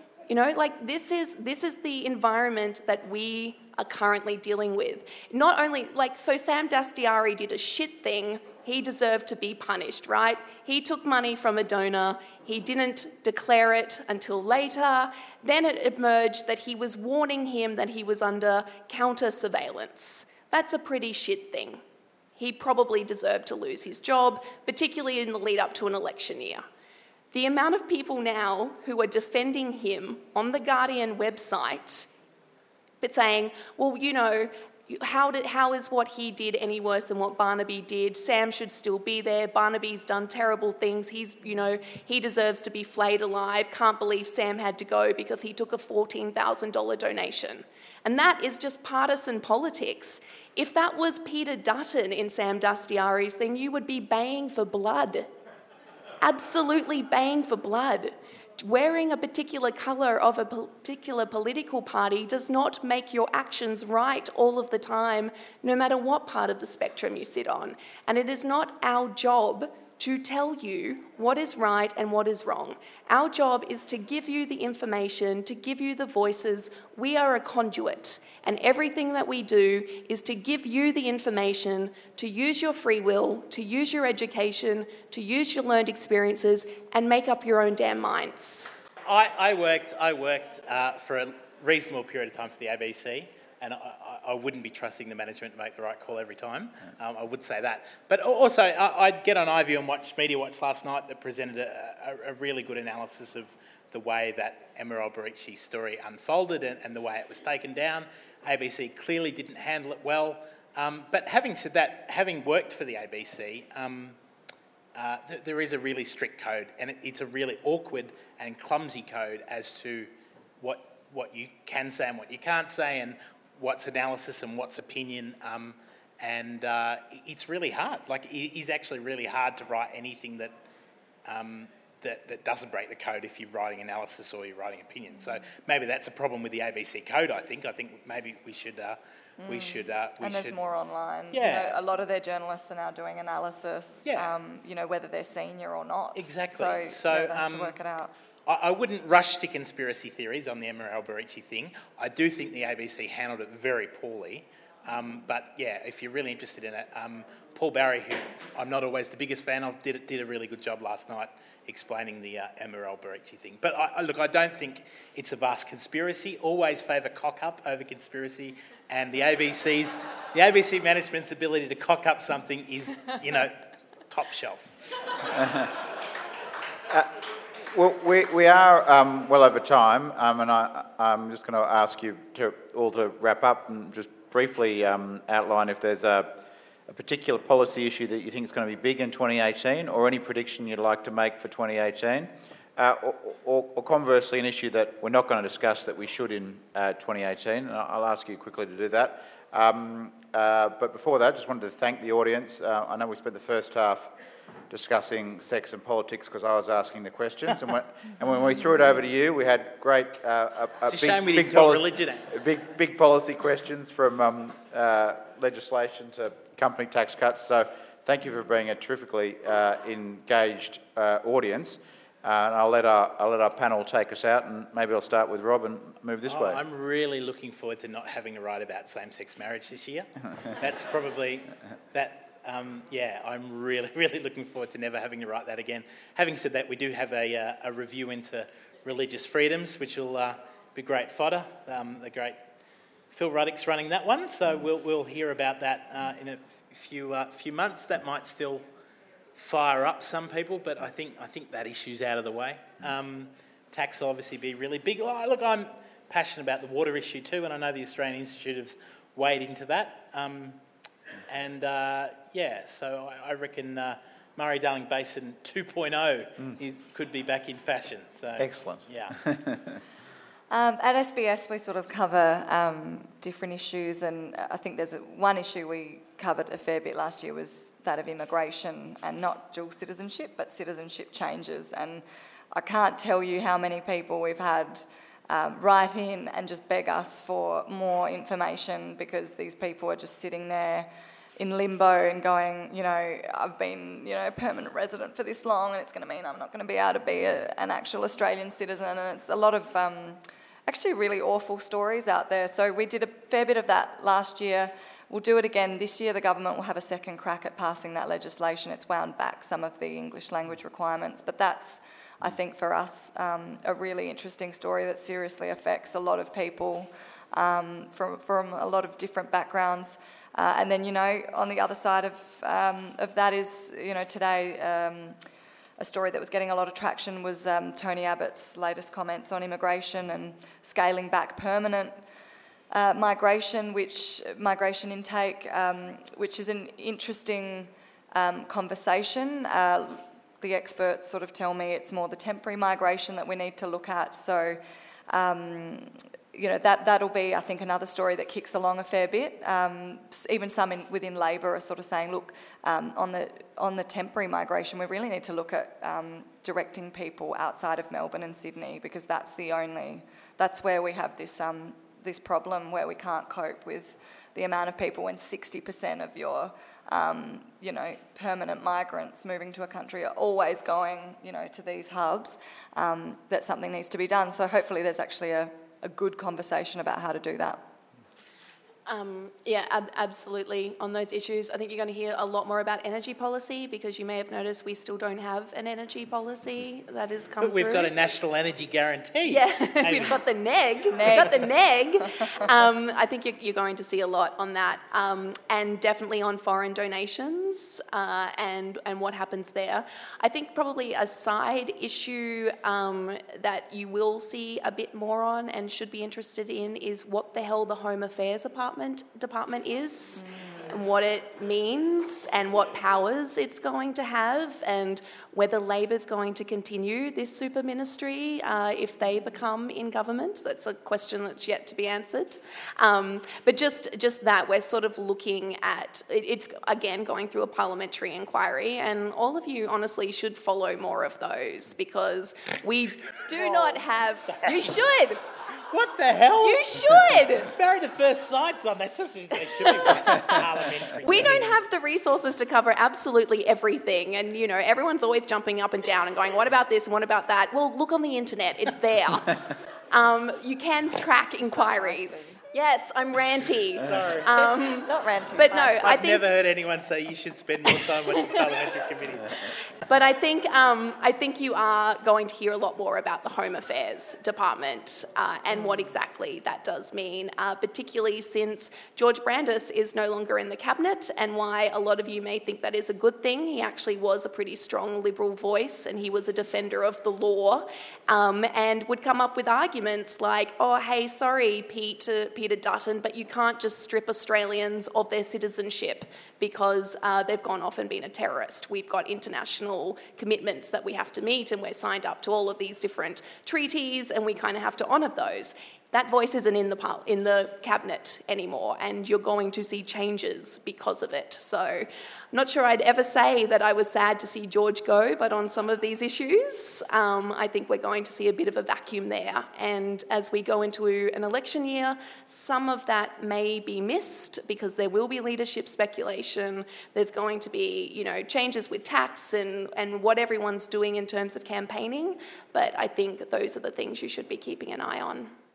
This is the environment that we are currently dealing with. Not only, so Sam Dastyari did a shit thing, he deserved to be punished, right? He took money from a donor, he didn't declare it until later, then it emerged that he was warning him that he was under counter surveillance. That's a pretty shit thing. He probably deserved to lose his job, particularly in the lead up to an election year. The amount of people now who are defending him on the Guardian website, but saying, well, how is what he did any worse than what Barnaby did? Sam should still be there. Barnaby's done terrible things. He deserves to be flayed alive. Can't believe Sam had to go because he took a $14,000 donation. And that is just partisan politics. If that was Peter Dutton in Sam Dastyari's, then you would be baying for blood. Absolutely baying for blood. Wearing a particular colour of a particular political party does not make your actions right all of the time, no matter what part of the spectrum you sit on. And it is not our job to tell you what is right and what is wrong. Our job is to give you the information, to give you the voices. We are a conduit, and everything that we do is to give you the information, to use your free will, to use your education, to use your learned experiences, and make up your own damn minds. I worked for a reasonable period of time for the ABC, and I wouldn't be trusting the management to make the right call every time. I would say that. But also, I'd get on iView and watch Media Watch last night that presented a really good analysis of the way that Emma Alberici's story unfolded and the way it was taken down. ABC clearly didn't handle it well. But having said that, having worked for the ABC, there is a really strict code, and it's a really awkward and clumsy code as to what you can say and what you can't say, and what's analysis and what's opinion, and it's really hard. It is actually really hard to write anything that doesn't break the code if you're writing analysis or you're writing opinion. So maybe that's a problem with the ABC code. I think maybe we should. And there's more online. Yeah. A lot of their journalists are now doing analysis. Yeah. Whether they're senior or not. Exactly. So they have to work it out. I wouldn't rush to conspiracy theories on the Emma Alberici thing. I do think the ABC handled it very poorly. But yeah, if you're really interested in it, Paul Barry, who I'm not always the biggest fan of, did a really good job last night explaining the Emma Alberici thing. But I don't think it's a vast conspiracy. Always favour cock up over conspiracy, and the ABC management's ability to cock up something is, top shelf. Well, we are well over time, and I'm just going to ask you all to wrap up and just briefly outline if there's a particular policy issue that you think is going to be big in 2018, or any prediction you'd like to make for 2018, or conversely an issue that we're not going to discuss that we should in 2018, and I'll ask you quickly to do that. But before that, just wanted to thank the audience. I know we spent the first half discussing sex and politics because I was asking the questions, and when we threw it over to you, we had great it's a shame we didn't talk religion. Big policy questions from legislation to company tax cuts. So thank you for being a terrifically engaged audience. And I'll let our panel take us out, and maybe I'll start with Rob and move this way. I'm really looking forward to not having to write about same-sex marriage this year. That's probably that. I'm really, really looking forward to never having to write that again. Having said that, we do have a review into religious freedoms, which will be great fodder. The great Phil Ruddock's running that one, so we'll hear about that in a few months. That might still fire up some people, but I think that issue's out of the way. Tax will obviously be really big. Look, I'm passionate about the water issue too, and I know the Australian Institute has weighed into that. So I reckon Murray-Darling Basin 2.0 could be back in fashion. So excellent. Yeah. At SBS, we sort of cover different issues, and I think there's one issue we covered a fair bit last year was that of immigration, and not dual citizenship, but citizenship changes. And I can't tell you how many people we've had write in and just beg us for more information, because these people are just sitting there in limbo and going, I've been, a permanent resident for this long, and it's going to mean I'm not going to be able to be an actual Australian citizen. And it's a lot of actually really awful stories out there. So we did a fair bit of that last year. We'll do it again this year. The government will have a second crack at passing that legislation. It's wound back some of the English language requirements, but that's, I think, for us, a really interesting story that seriously affects a lot of people from a lot of different backgrounds. And then, on the other side of that is, today a story that was getting a lot of traction was Tony Abbott's latest comments on immigration and scaling back permanent migration intake, which is an interesting conversation. The experts sort of tell me it's more the temporary migration that we need to look at. So, that'll be, I think, another story that kicks along a fair bit. Even some within Labor are sort of saying, look, on the temporary migration, we really need to look at directing people outside of Melbourne and Sydney, because that's where we have this problem where we can't cope with the amount of people when 60% of your permanent migrants moving to a country are always going, to these hubs, that something needs to be done. So hopefully there's actually a good conversation about how to do that. Absolutely. On those issues, I think you're going to hear a lot more about energy policy, because you may have noticed we still don't have an energy policy that has come through. But we've got a national energy guarantee. Yeah, we've got the NEG. We've got the NEG. I think you're going to see a lot on that, and definitely on foreign donations and what happens there. I think probably a side issue that you will see a bit more on and should be interested in is what the hell the Home Affairs Department is, and what it means, and what powers it's going to have, and whether Labor's going to continue this super ministry if they become in government. That's a question that's yet to be answered. But just that, we're sort of looking at, it's again going through a parliamentary inquiry, and all of you honestly should follow more of those, because we do not have, you should. What the hell? You should. Married at first sight's on. That's something they should be watching. Parliamentary. We don't committees. have the resources to cover absolutely everything. And, you know, everyone's always jumping up and down and going, what about this and what about that? Well, look on the internet. It's there. You can track inquiries. Yes, I'm ranty. Sorry. Not ranting. But no, fast. I I've think... never heard anyone say you should spend more time watching parliamentary committees. But I think you are going to hear a lot more about the Home Affairs Department and what exactly that does mean, particularly since George Brandis is no longer in the cabinet, and why a lot of you may think that is a good thing. He actually was a pretty strong Liberal voice, and he was a defender of the law, and would come up with arguments like, "Oh, hey, sorry, Peter Dutton, but you can't just strip Australians of their citizenship because they've gone off and been a terrorist. We've got international commitments that we have to meet, and we're signed up to all of these different treaties, and we kind of have to honour those." That voice isn't in the cabinet anymore, and you're going to see changes because of it. So I'm not sure I'd ever say that I was sad to see George go, but on some of these issues, I think we're going to see a bit of a vacuum there. And as we go into an election year, some of that may be missed because there will be leadership speculation. There's going to be, you know, changes with tax and what everyone's doing in terms of campaigning. But I think those are the things you should be keeping an eye on.